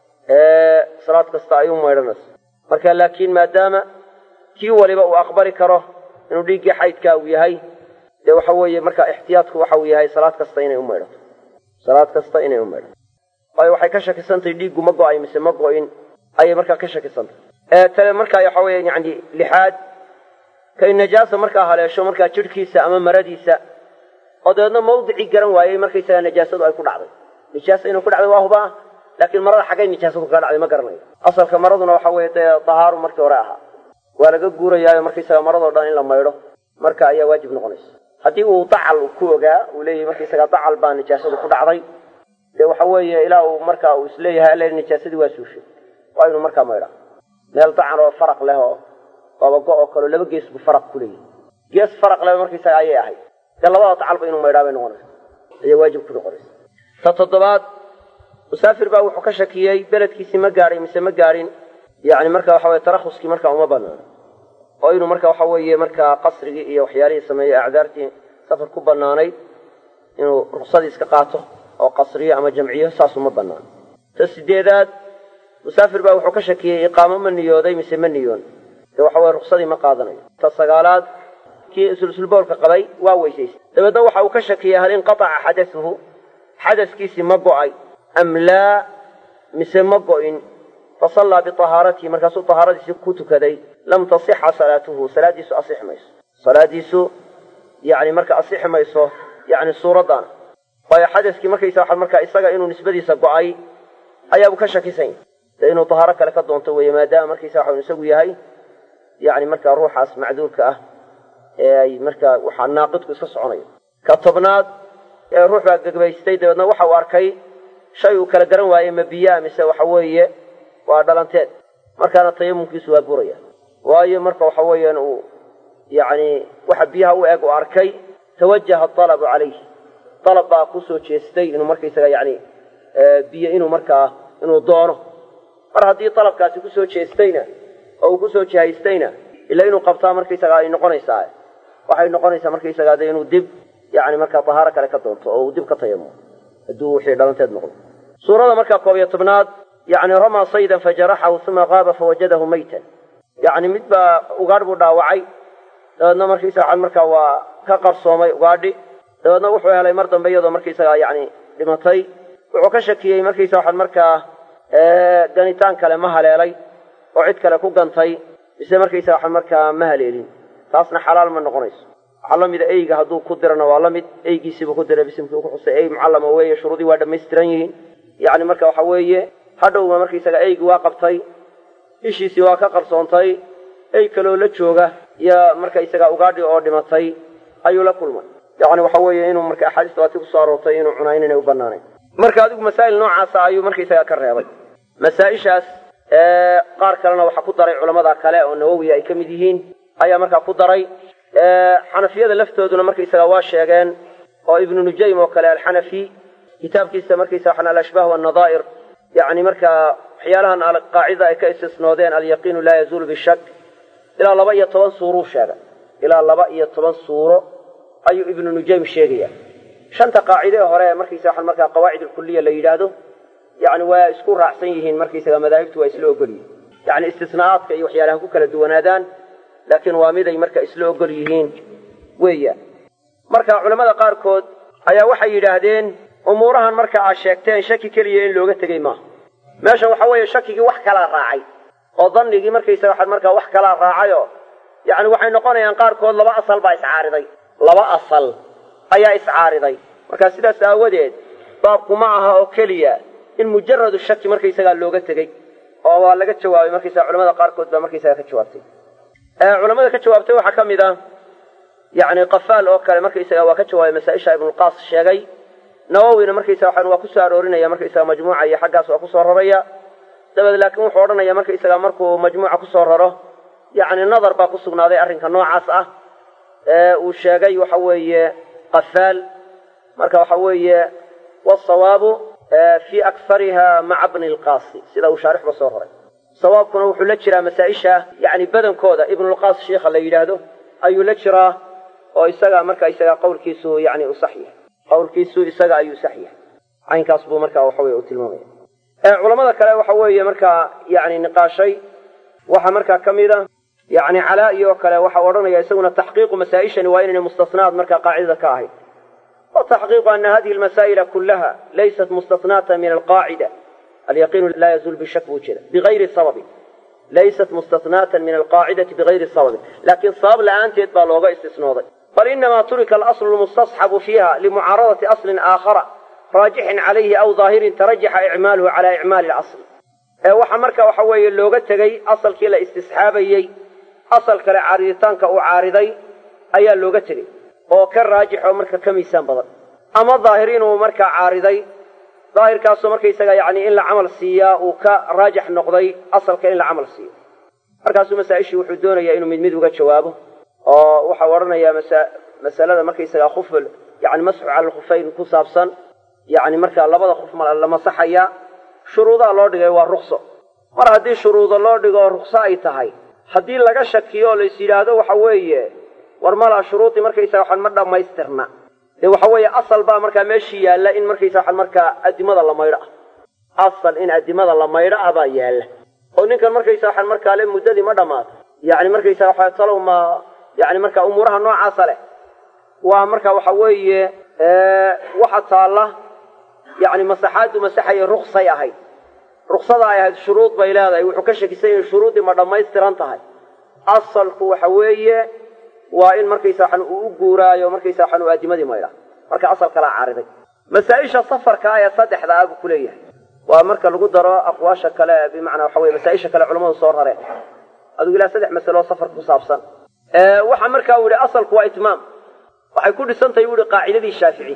ee salaad kasta ay u maydhanayso marka laakiin maadaama kii waliba uu aqbali karo inuu dhiiggii xaydkaa uu yahay dee waxa weeye markaa ixtiyaadku waxa uu yahay salaad kasta inay u maydhato salaad kasta inay u maydhato waayo waxay ka shakisantahay dhiiggu ma go-ay mise ma go-in ayay markaa ka shakisantahay ee tale markaa waxa weeye yani lixaad kay najaasa markaa haleesho markaa jidhkiisa ama maradiisa oo dabeedna mawdicii garan waayey markaysagaa najaasadu ay ku dhacday nijaasa inuu ku dhacday waa hubaa laakiin marada xaggay nijaasadu kaga dhacday ma garanayo asalka maraduna waxa weeye dee tahaaru markii hore ahaa waa laga guurayaayo markaysagaa maradoo dhan in la maydho marka ayaa waajib noqonaysa haddii uu dacal ku ogaa uu leeyahay markaysagaa dacal baa nijaasadu ku dhacday dee waxa weeye ilaa uu markaa uu isleeyahay alle nijaasadii waa suushay waa inuu markaa maydhaa meel dacan oo faraq leh oo babago oo kaleo laba gees buu faraq ku leeyahay gees faraq leh markaysaga ayay ahayd dee labada dacalba inuu maydhaa bay noqonaysa ayay waajib ku noqonaysa ta toddobaad musaafir baa wuxuu ka shakiyey beledkiisii ma gaadhay mise ma gaadhin yani marka waxa weye tarakhuskii markaa uma banaano oo inuu marka waxa weeye markaa qasrigii iyo waxyaalihii sameeyey acdaartii safar ku banaanayd inuu ruksadii iska qaato oo qasriyo ama jamciyo saas uma banaano ta sideedaad musaafir baa wuxuu ka shakiyey iqaamo ma niyooday mise ma niyoon dee waxa weye ruksadii ma qaadanayo ta sagaalaad kii sulsulboolka qabay waa weysaystay dabeedna waxa uu ka shakiyey hal inqataca xadasuhu xadaskiisii ma go-ay am laa mise ma go-in fasallaa biahaaratihi markaasuu tahaaradiisii ku tukaday lam tasixa salaatuhu salaadiisu asixi mayso salaadiisu yani marka asixi mayso yani suuraddaana waayo xadaskii markaysa waa markaa isaga inuu nisbadiisa go-ay ayaabuu ka shakisan yahay dee inuu tahaaro kale ka doonto weeye maadaama markaysa waxau isagu yahay yani markaa ruuxaas macduurka ah ee ay markaa waxaa naaqidku iska soconayo ka tobnaad ee ruux baa gegbaystay dabeedna waxa uu arkay shay uu kala garan waayey ma biyaa mise waxa weeye waa dhalanteed markaana tayamumkiisu waa buraya waayo marka waxa weeyaan uu yani waxa biyaha u eg u arkay tawajaha alabu calayhi dalab baa kusoo jeestay inuu markaysaga yani biyo inuu markaa inuu doono mar haddii dalabkaasi kusoo jeestayna oo uu kusoo jihaystayna ila inuu qabtaa markaysaga ay noqonaysaa waxay noqonaysaa markaysaga de inuu dib yani markaa tahaaro kale ka doonto oo uu dib ka tayamumo hadduu wixii dhalanteed noqdo suurada markaa koob iyo tobnaad yani ramaa saydan fajaraxahu uma qaaba fawajadahu maytan yani mid baa ugaadh buu dhaawacay dabeedna markaysaga markaa waa ka qarsoomay ugaadhi dabeedna wuxuu helay mar dambe iyadoo markaysaga yani dhimatay wuxuu ka shakiyey markaysa waxaan markaa ganitaan kale ma haleelay oo cid kale ku gantay mise markaysa waxaan markaa ma haleelin taasna xalaal ma noqonayso waxaa la mida eyga hadduu ku dirana waa la mid eygiisiibuu ku diray bisimkii uu ku xusay ey mucallama weeye shuruudii waa dhamaystiran yihiin yani marka waxa weeye hadhowba markaysaga eygi waa qabtay ishiisii waa ka qarsoontay ey kaloo la jooga iyo markaysaga ugaadhi oo dhimatay ayuu la kulmay yani waxa weeye inuu marka axaadiista waati kusoo aroortay inuu cunaa inayna u banaanayn marka adigu masaa'il noocaasa ayuu markaysaga ka reebay masaa-ishaas qaar kalena waxaa ku daray culamada kale oo nawowi ay ka mid yihiin ayaa markaa ku daray xanafiyada laftooduna markaysaga waa sheegeen oo ibnu nujaym oo kale alxanafi kitaabkiisa markaysa waxaan alashbaah wanadaa'ir yani markaa waxyaalahan qaacida ay ka istisnoodeen alyaqiinu laa yazuulu bishak ilaa laba iyo toban suuruu sheegay ilaa laba iyo toban suuro ayuu ibnu nujaym sheegaya shanta qaacide hore markaysa waxaan markaa qawaacid alkuliya la yidhaahdo yani waa isku raacsan yihiin markaysaga madaahibtu waa isla ogol yihiin yani istisnaa'aadka iyo waxyaalaha ku kala duwanaadaan laakiin waa miday marka isla ogol yihiin weeyaan marka culamada qaarkood ayaa waxay yidhaahdeen umuurahan marka aad sheegteen shaki keliya in looga tegey maaha meesha waxa weeye shakigii wax kalaa raacay oo dannigii markaysaga waxaad markaa wax kalaa raacayoo yani waxay noqonayaan qaarkood laba asal baa iscaariday laba asal ayaa iscaariday marka sidaas aawadeed baabku ma aha oo keliya in mujaradu shaki markaysagaa looga tegey oo waa laga jawaabay markaysaga culamada qaarkood baa markaysaga ka jawaabtay culamada ka jawaabtay waxaa ka mid ah yani qafaal oo kale markaysaga waa ka jawaabay masaa-isha ibnulqaas sheegay nawawina markaysa waxaan waa ku soo aroorinaya markaysa majmuuca iyo xaggaas waa ku soo raraya dabad laakiin wuxuu odhanaya markaysa markuu majmuuca ku soo raro yacni nadar baa ku sugnaaday arrinka noocaas ah ee uu sheegay waxa weeye qafaal marka waxa weeye wasawaabu fi akthariha maca bni lqaasi sida uu shaarixba soo raray sawaabkuna wuxuu la jiraa masaa-isha yani badankooda ibnulqaas sheikha la yidhaahdo ayuu la jiraa oo isaga marka isaga qowlkiisu yani u sax yahay qowlkiisu isaga ayuu sax yahay caynkaas buu marka waxa weye u tilmaamaya culamada kale waxa weeye markaa yani niqaashay waxaa markaa ka mid a yani calaa iyo kale waxa odhanaya isaguna taxqiiqu masaa-ishani waa inayna mustasnaad markaa qaacidada ka ahayd وتحقيق أن هذه المسائل كلها ليست مستثناة من القاعدة اليقين لا يزول بالشك وجدا بغير سبب ليست مستثناة من القاعدة بغير سبب لكن صاب الآن تتبع لغة استثناء بل إنما ترك الأصل المستصحب فيها لمعارضة أصل آخر راجح عليه أو ظاهر ترجح إعماله على إعمال الأصل وحمرك وحوي اللغة تجي أصل كلا استصحابي أصل كلا عارضتان كأعارضي أي اللغة تجي oo ka raajix oo marka ka miisaan badan ama daahiriin oo marka caariday daahirkaas oo marka isaga yaani in la amal siiya oo ka raajix noqday asalka in la amal siiyo markaas masaa'ishi wuxuu doonayaa inuu mid mid uga jawaabo oo waxa waranayaa mas'alada marka isaga khufl yaani masxu ala al-khufayn ku saabsan yaani marka labada khuf la masaxaya shuruudaha loo dhigay waa ruqso mar haddii shuruudo loo dhigo ruqso ay tahay haddii laga shakiyo la yiraahdo waxa weeye war mala shuruudi markaysa waxaan ma dhamaystirna ee waxa weeye asal baa marka meeshii yaala in markaysa waxaan marka adimada la maydho asal in adimada la maydho aba yaala oo ninkan markaysa waxaan marka le muddadii ma dhamaatay yaani markaysa waxa talo ma yaani marka umuraha noocaas leh waa marka waxa weeye ee waxa taala yaani masaxaadu masaxay ruqsay ahay ruqsada ay ahayd shuruud bay leedahay wuxuu ka shakisan yahay shuruudii ma dhamaystiran tahay asalku waxa weeye waa in markaysa waxaan uu guuraayo markaysa waxaan uu adimadii maydha marka asal kala caariday masaa'isha safarka ay saddexda abu kuleeyahay waa marka lagu daro aqwaasha kale bimaana waxa weeye masaa'isha kale culimadu soo rareen adigu ilaa saddex mas'alo safar ku saabsan ee waxa marka uu yiri asalku waa itmaam waxay ku dhisantahay uu yiri qaacidadii shaafici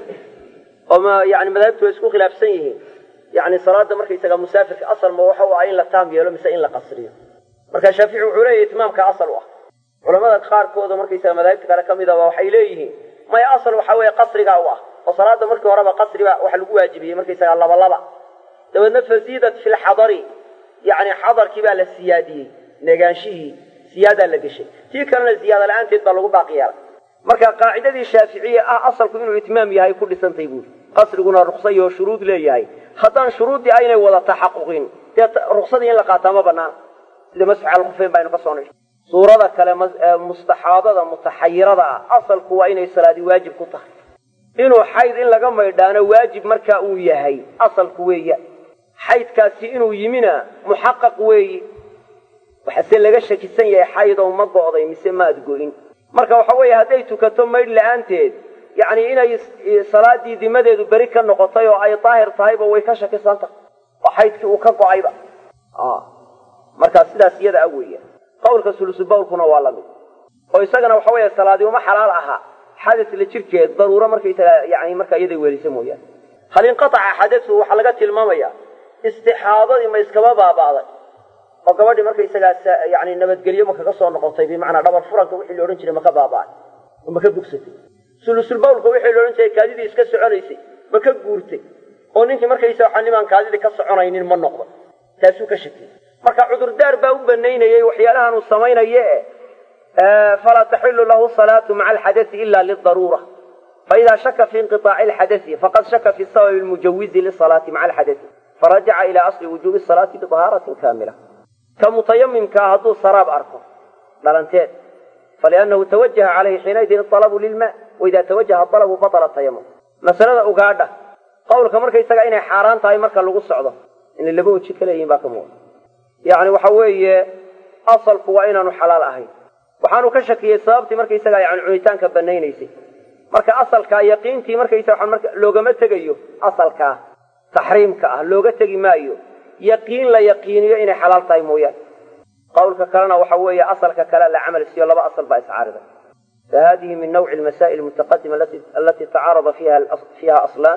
oo ma yaani madhabtu isku khilaafsan yihiin yaani salaada markaysa musaafirka asal ma waxa uu in la taam yeelo mise in la qasriyo marka shaafici wuxuu leeyahay itmaamka asal ah culamada qaarkooda markaysa madaahibta kale kamid ah waxay leeyihiin ma asal waxa weeye qasriga u ah oo salaada markii horeba qasriga waxa lagu waajibiyay markaysa laba laba dabadna fasiidat fil hadari yaani hadarkii baa la siyaadiyay nagaanshihi siyaada la gashay tii kalena siyaada la'aanteed baa lagu baaqiyay marka qaacidadii shaafiiciye ah asalku inuu itmaam yahay ku dhisantay guud qasriguna ruqsay oo shuruud leeyahay haddaan shuruudii aynay wada taxaquqin ruqsadii in la qaataa ma banaan sida masx al khufeen baynu ka soonay suurada kale mustaxaadada mutaxayirada asalku waa inay salaadi waajib ku tahay inuu xayd in laga maydhaano waajib marka uu yahay asalku weeya xaydkaasi inuu yimina muhaqqaq weeyi waxa laga shakisan yahay xayd oo ma go'day mise ma adgoyn marka waxa weeye haday tukato maydh la'aanteed yaani inay salaadii dimadeedu bari ka noqotay oo ay daahir tahayba way ka shakisan tahay oo xaydkii uu ka go'ayba ah marka sidaas iyada aweeya qowlka sulusu bawlkuna waa lamid oo isagana waxa weeye salaadi uma xalaal aha xadis la jirkeed daruuro markay yaani marka iyada weelisa mooyaan hal in qata'a xadithu waxa laga tilmaamaya istixaadadii ma iskaba baabaaday oo gabadhi markay isaga yaani nabadgeliyo marka ka soo noqotay bi macna dhabar furanka wixii la oran jiray ma ka baabaa ma ka bugsatay sulusul bawlka wixii la oran jiray kaadidii iska soconaysay ma ka guurtay oo ninkii markay isaga xanimaan kaadidii ka soconaynin ma noqdo taasuu ka shakiyay marka cudur daar baa u banaynayay waxyaalahan uu sameeyay ee fala tahillu lahu salatu ma'a al-hadath illa lid-darura fa idha shakka fi inqita' al-hadath faqad shakka fi sabab al-mujawwiz lis-salati ma'a al-hadath faraja'a ila asli wujub as-salati bi taharatin kamilah كمتيمم كهدو سراب أركو لالنتين فلأنه توجه عليه حينئذ الطلب للماء وإذا توجه الطلب بطل التيمم مسألة أقعدة قول كمركا يستقع إنه حاران تاي مركا لغو الصعودة إن اللي بقوا تشكله ينباكمون يعني وحوي أصل قوائنا حلال أهي وحانو كشك يصابتي مركا يستقع يعني عنيتان كبنين يسي مركا أصل كا يقينتي مركا يستقع مركا لوغمت تقيو أصل كا تحريم كا لوغت تقي مايو يقين لا يقينيو إنه حلال تاي مويان قولك كلنا وحوي أصلك كلا لعمل السيو لبا أصل بأس عارضة فهذه من نوع المسائل المتقدمة التي التي تعارض فيها فيها أصلان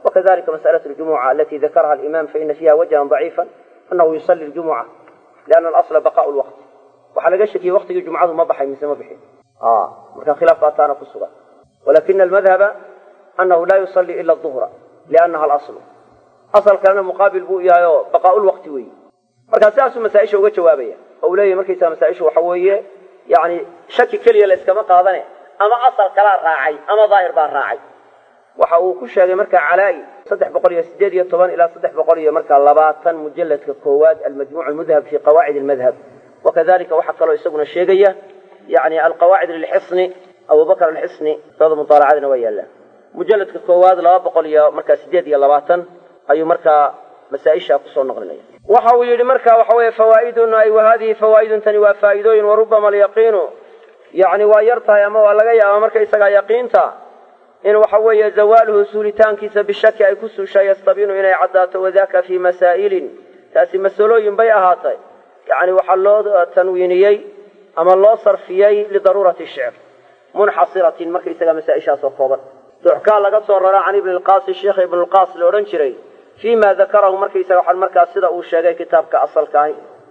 وكذلك مسألة الجمعة التي ذكرها الإمام فإن فيها وجها ضعيفا أنه يصلي الجمعة لأن الأصل بقاء الوقت وحلق الشكي وقت الجمعة ما بحي مثل ما بحي آه وكان خلاف أتانا في الصلاة ولكن المذهب أنه لا يصلي إلا الظهر لأنها الأصل أصل كان مقابل بؤيا بقاء الوقت وي marka sidaas masaa'isha uga jawaabaya oo leeyahay markaysa masaa'isha waxa weeye yaani shaki kaliya la iskama qaadane ama asal kala raacay ama daahir baa raacay waxa uu ku sheegay marka calaay saddex boqol iyo siddeed iyo toban ilaa saddex boqol iyo marka labaatan mujalladka koowaad al-majmu' al-mudhhab fi qawaa'id al-madhhab وكذلك waxa kale isaguna sheegaya yaani al-qawaa'id lil-hisn Abu Bakr al-Hisni dad mutaalacadna way yaalaan mujalladka koowaad laba boqol iyo marka siddeed iyo labaatan ayuu marka masaa'isha ku soo noqlinaya waxa uu yiri marka waxa weeye fawaa'idun ay wahadii fawaa'idun tani waa faa'iidooyin warubama al-yaqiinu yaani waa yartahay ama waa laga yaabaa marka isaga yaqiinta in waxa weeye zawaaluhu sulitaankiisa bishaki ay ku suushay yastabiinu inay cadaato wadaka fi masaa'ilin taasi masalooyin bay ahaatay yaani waxa loo tanwiiniyay ama loo sarfiyay lidarurati shicr munhasiratin marka isaga masaa'isha soo kooban duxka laga soo raraa can ibn al-qaasi sheekh ibn al-qaasi la oran jiray فيما ذكره مركي سواحل مركز سيدا وشاقي كتابك أصل كاهي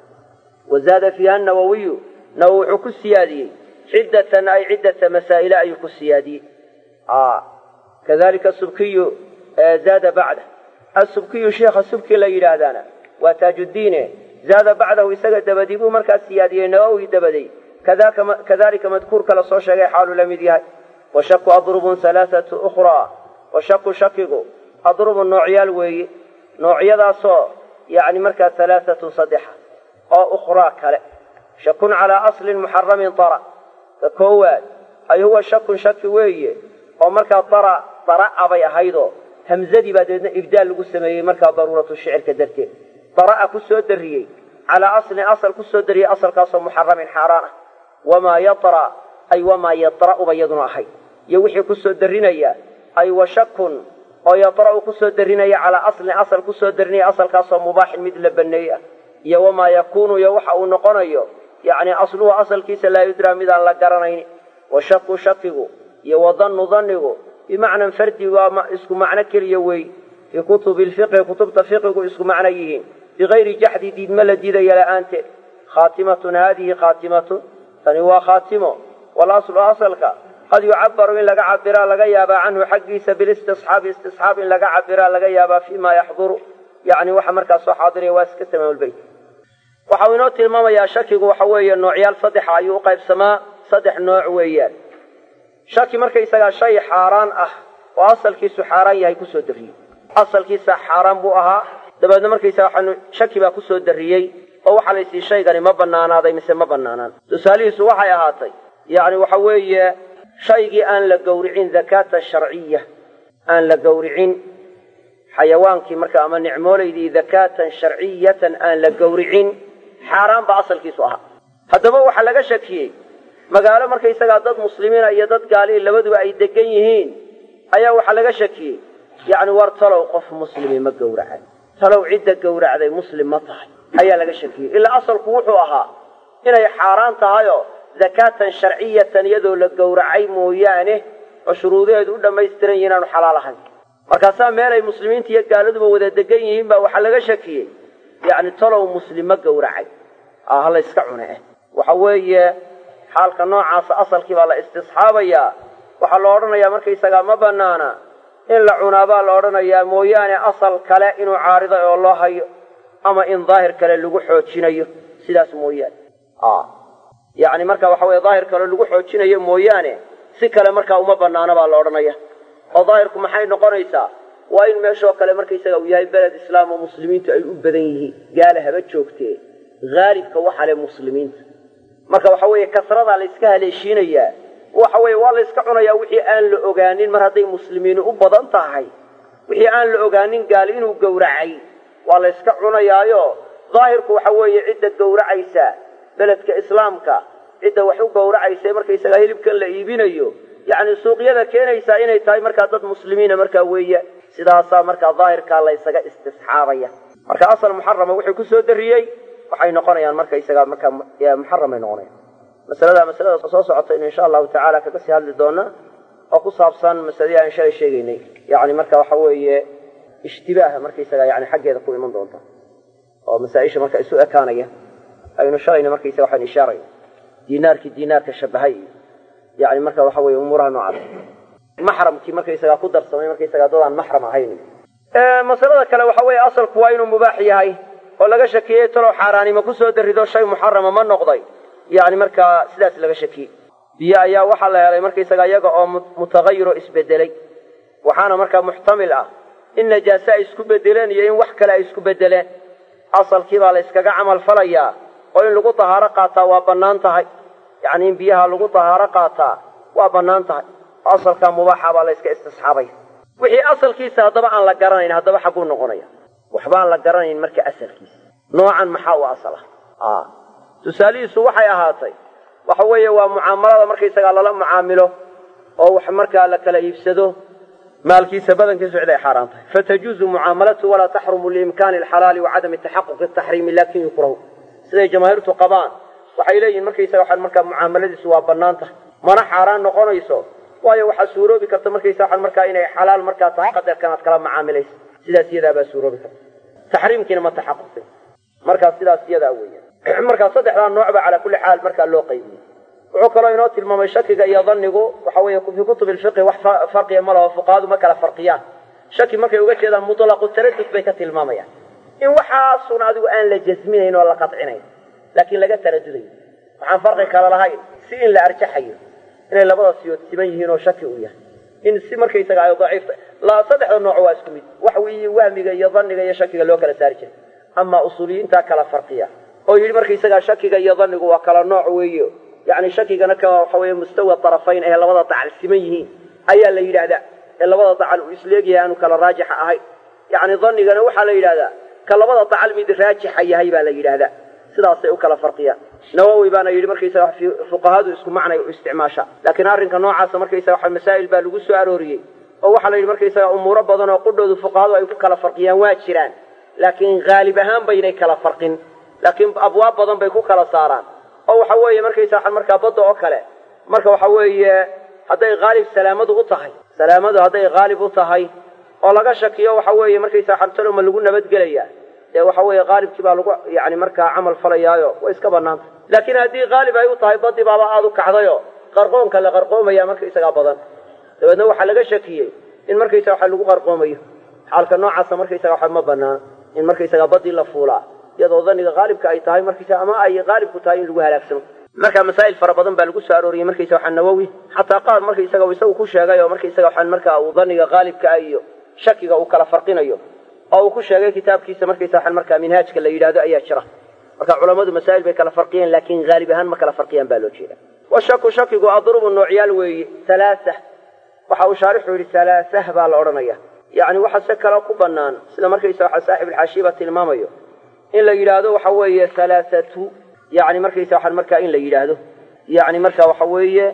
وزاد فيها النووي نوع كالسيادي عدة أي عدة مسائل أي كالسيادي آه. كذلك السبكي آه زاد بعده السبكي شيخ السبكي لا يرادانا وتاج الدين زاد بعده ويسقى دبديبه مركز سيادي نووي دبدي كذلك, كذلك مذكور كالصور شاقي حال لمديها وشك أضرب ثلاثة أخرى وشك شكه أضرب النوعيال وي نوعيا صو يعني مركز ثلاثة صدحة أو أخرى كلا شك على أصل محرم طرأ كواد أي هو شك شك وي أو مركز طرأ طرأ أبي هيدو همزدي بعد إبدال القسمي مركز ضرورة الشعر كذلك طرأ كسو دري على أصل أصل كسو دري أصل كاصل محرم حرانة وما يطرأ أي وما يطرأ بيضنا حي يوحي كسو درينيا أي وشك oo yaqra'u ku soo darinaya ala asli asal ku soo darinaya asalkaas oo mubaax mid la baneeya iyo wama yakunu ya waxa uu noqonayo yaani asluhu asalkiisa la yudra mid aan la garanayn wa shaqu shaqigu iyo wadannu dhannigu bimaana fardi waa isku macna kaliya way fi kutub al-fiqh kutubta fiqhigu isku macna yihiin bighayri jahdi did ma la diidaya la'aante khatimatun hadhihi khatimatun tani waa khatimo wal aslu asalka قد يعبر من لقى عبرا لقى يابا عنه حقيس بالاستصحاب استصحاب لقى عبرا لقى يابا فيما يحضر يعني وحمر كاسو حاضري واسكت من البيت وحاولت الماما يا شكي وحوي النوعيال صدح ايو قيب سماء صدح نوع ويال شكي مركا يسغا شيء حاران اه واصل كيسو حاران يهي كسو دري اصل كيسا حاران بو اها دبادنا مركا يسغا شكي با كسو دريي او waxa la isii shaygani ma banaanaaday mise ma banaanaan tusaalihiisu waxay ahaatay yani waxa weeye shaygii aan la gowricin zakata sharciyya aan la gowricin xayawaankii marka ama nicmooleydii zakatan sharciyatan aan la gowricin xaaraan ba asalkiisu ahaa haddaba waxa laga shakiyey magaalo marka isaga dad muslimiina iyo dad gaaliin labaduba ay degan yihiin ayaa waxa laga shakiyey yani war talow qof muslimi ma gowracay talow cidda gowracday muslim ma tahay ayaa laga shakiyey ila asalku wuxuu ahaa inay xaaraan tahayo zakatan sharciyatan iyadoo la gowracay mooyaane oo shuruudeedu u dhamaystiran yihiin aanu xalaal ahayn markaasaa meel ay muslimiinta iyo gaaladuba wada degan yihiin baa waxaa laga shakiyey yani talow muslima gowracay ah hala iska cune waxa weeye xaalka noocaasa asalkii baa la istisxaabayaa waxaa la odhanayaa markaysagaa ma banaana in la cunaabaa la odhanayaa mooyaane asal kale inuu caariday oo loo hayo ama in daahir kale lagu xoojinayo sidaas mooyaane يعني marka waxa way daahir kale lagu xoojinayo mooyaane si kale marka uma banaana baa la oranaya oo daahirku maxay noqonaysaa waa in meesho kale markaysaga uu yahay balad islaam oo muslimiintu ay u badan yihiin gaal haba joogtee gaalibka waxa leh muslimiinta marka waxa way kasrada la iska haleeshiinaya waxa way waa la iska cunaya wixii aan la ogaanin mar haday muslimiin u badan tahay wixii aan la ogaanin gaal inuu gowracay waa la iska cunayaayo daahirku waxa way cidda gowracaysa beledka islaamka cidda wax u gowracaysa markaysaga hilibkan la iibinayo yani suuqyada keenaysa inay tahay marka dad muslimiina marka weeye sidaasa marka daahirka la isaga istisxaabaya marka asal muharrama wixii ku soo dariyay waxay noqonayaan marka isaga marka muharrama noqonayaan masalada masalada soo socota in insha Allah ta'ala kaga sii hadli doona oo ku saabsan masalada aan shalay sheegaynay yani marka waxa weeye ishtibaaha markaysaga yani xaggeeda ku iman doonta oo masaa-isha marka isu ekaanaya aynu shalayna markaysaga waxaan ishaaray diinaarkii diinaarka shabahay iyo yani marka waxa weeye umuuraha noocaas maxramkii markaysaga ku darsamay markaysaga dadaan maxram ahayn masalada kale waxa weeye asalku waa inuu mubaax yahay oo laga shakiyey talow xaaraanimo kusoo darido shay muxarama ma noqday yani markaa sidaas laga shakiyey biyo ayaa waxaa la helay markaysaga iyaga oo mutagayiro isbedelay waxaana markaa muxtamil ah in najaase ay isku bedeleen iyo in wax kale ay isku bedeleen asalkii baa la iskaga camal falayaa oo in lagu tahaaro qaataa waa bannaan tahay yani in biyaha lagu tahaaro qaataa waa bannaan tahay asalkaa mubaaxa baa la iska istisxaabay wixii asalkiisa haddaba aan la garanayn haddaba xagguu noqonaya waxbaan la garanayn marka asalkiisa noocan maxaa u asala tusaalihiisu waxay ahaatay waxa weeye waa mucaamalada markaysagaa lala mucaamilo oo wax markaa la kala iibsado maalkiisa badankiisu cid ay xaaraan tahay fatajuuzu mucaamalatu walaa taxrumu liimkaani alxalaali wacadami taxaquqi ataxriimi lakin yukrahu siday jamaahiirtu qabaan waxay leeyihin markaysaga waxaan markaa mucaamaladiisu waa bannaan tahay mana xaaraan noqonayso waayo waxaa suuroobi karta markaysa waxaan markaa inay xalaal markaa tahay qadarkan aad kala macaamilaysa sidaas iyadaa baa suuroobi karta taxriimkiina ma taxaquqin markaa sidaas iyadaa weeyaan markaa saddexdaa nooc baa calaa kulli xaal markaa loo qaybiyey wuxuu kaloo inoo tilmaamay shakiga iyo dhannigu waxa weeye fii kutubi lfiqhi wax farqiya ma laho fuqahadu ma kala farqiyaan shaki markay uga jeedaan mutlaqu taradud bay ka tilmaamayaan in waxaasun adigu aan la jasminayn oo la qadcinayn laakiin laga taradudayo waxaan farqi kala lahayn si in la arjaxayo inay labada siyood siban yihiin oo shaki uu yahay in si markaysaga ay daciifta la saddexda nooc waa isku mid wax weeye wahmiga iyo dhanniga iyo shakiga loo kala saari jiray ama usuuliyiinta kala farqiya oo yidhi markaysaga shakiga iyo dhannigu waa kala nooc weeye yani shakigana ka waxa weeye mustawa tarafayn ee labada dacal siman yihiin ayaa la yidhaahdaa ee labada dacal uu isleegyahay aanu kala raajixa ahayn yani dhannigana waxaa la yidhahdaa ka labada dacal mid raajixa yahay baa la yidhaahdaa sidaasay u kala farqiyaan nawowi baana yidhi markaysaga fuqahadu isku macnay u isticmaasha laakiin arrinka noocaasa markaysaga waxa masaa'il baa lagu soo arooriyey oo waxaa la yidhi markaysaga umuuro badan oo qudhoodu fuqahadu ay ku kala farqiyaan waa jiraan laakiin haalib ahaan baynay kala farqin laakiin abwaab badan bay ku kala saaraan oo waxa weeye markaysa waxaan markaa badda oo kale marka waxa weeye hadday haalib salaamadu u tahay salaamadu hadday haalib u tahay oo laga shakiyo waxa weeye markaysa waxaan taloma lagu nabadgelayaa ee waxa weeye haalibkii baa lagu yani markaa camal falayaayo way iska bannaantay laakiin haddii haalib ay u tahay badii baaba aada u kacdayo qarqoonka la qarqoomaya markaysagaa badan dabeedna waxaa laga shakiyey in markaysa waxa lagu qarqoomayo xaalka noocaasa markaysaga waxa ma banaana in markaysagaa badii la fuulaa iyadoo dhanniga haalibka ay tahay markaysa ama ay haalibku tahay in lagu halaagsamo marka masaa'il fara badan baa lagu soo arooriyey markaysa waxaa nawowi xataa qaar markaysaga isagu ku sheegay oo markaysaga waxaan markaa uu dhanniga haalibka ah iyo shakiga uu kala farqinayo oo uu ku sheegay kitaabkiisa markaysa waxaan markaa minhaajka la yidhaahdo ayaa jira marka culammadu masaa'il bay kala farqiyeen laakiin haalib ahaan ma kala farqiyaan baa loo jeeda washaku shakigu adrubu noocyaal weeye halaasa waxa uu shaarixu yidhi halaasah baa la odhanaya yacni waxa se kale ku bannaan sida markaysa waxa saaxib alxaashiba tilmaamayo in la yidhaahdo waxa weeye halaasatu yani markaysa waxaan markaa in la yidhaahdo yani marka waxa weeye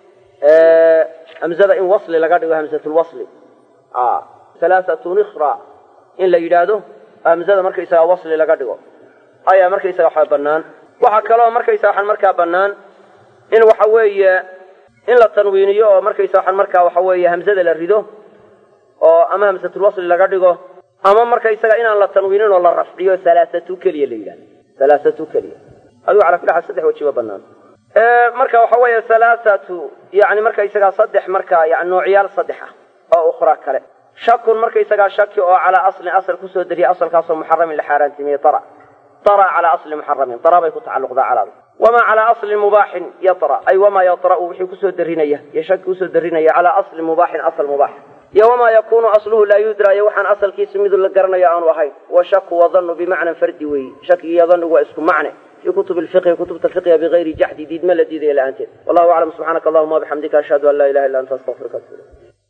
hamzada in wasli laga dhigo hamzatulwasli halaasatu nikhra in la yidhaahdo hamzada markaysaga wasli laga dhigo ayaa markaysaga waxa bannaan waxaa kaloo markaysa waxaan markaa bannaan in waxa weeye in la tanwiiniyo oo markaysa waxaan markaa waxa weeye hamzada la rido oo ama hamzatulwasli laga dhigo ama markaysaga inaan la tanwiinin oo la rafciyo halaasatu keliya la yidhahdo halaasatu keliya adigu cala kulli xaal saddex wajiba bannaan marka waxa weeye halaasatu yani markaysagaa saddex markaa yani noocyaal saddex ah oo ukhraa kale shakun markaysagaa shaki oo calaa aslin asal kusoo dariya asalkaasoo muxaramin la xaaraantimiyey ara ara calaa asli muxaramin ara bay ku tacalluqdaa calaada wamaa calaa aslin mubaaxin yara ay wamaa yatra'u wixii kusoo darinaya iyo shaki kusoo darinaya calaa aslin mubaaxin asal mubaax iyo wamaa yakunu asluhu laa yudraayo waxaan asalkiisa midu la garanayo aanu ahayn washaku wadannu bimacnan fardi weeye shaki iyo dhannigu waa isku macne fii kutubi lfiqhi kutubta fiqhiga bigayri jaxdi diidma la diidaya la-aanteed wallahu aclam subxaanaka allahuma wabixamdika ashhadu an laa ilaha illa anta astaqfiruka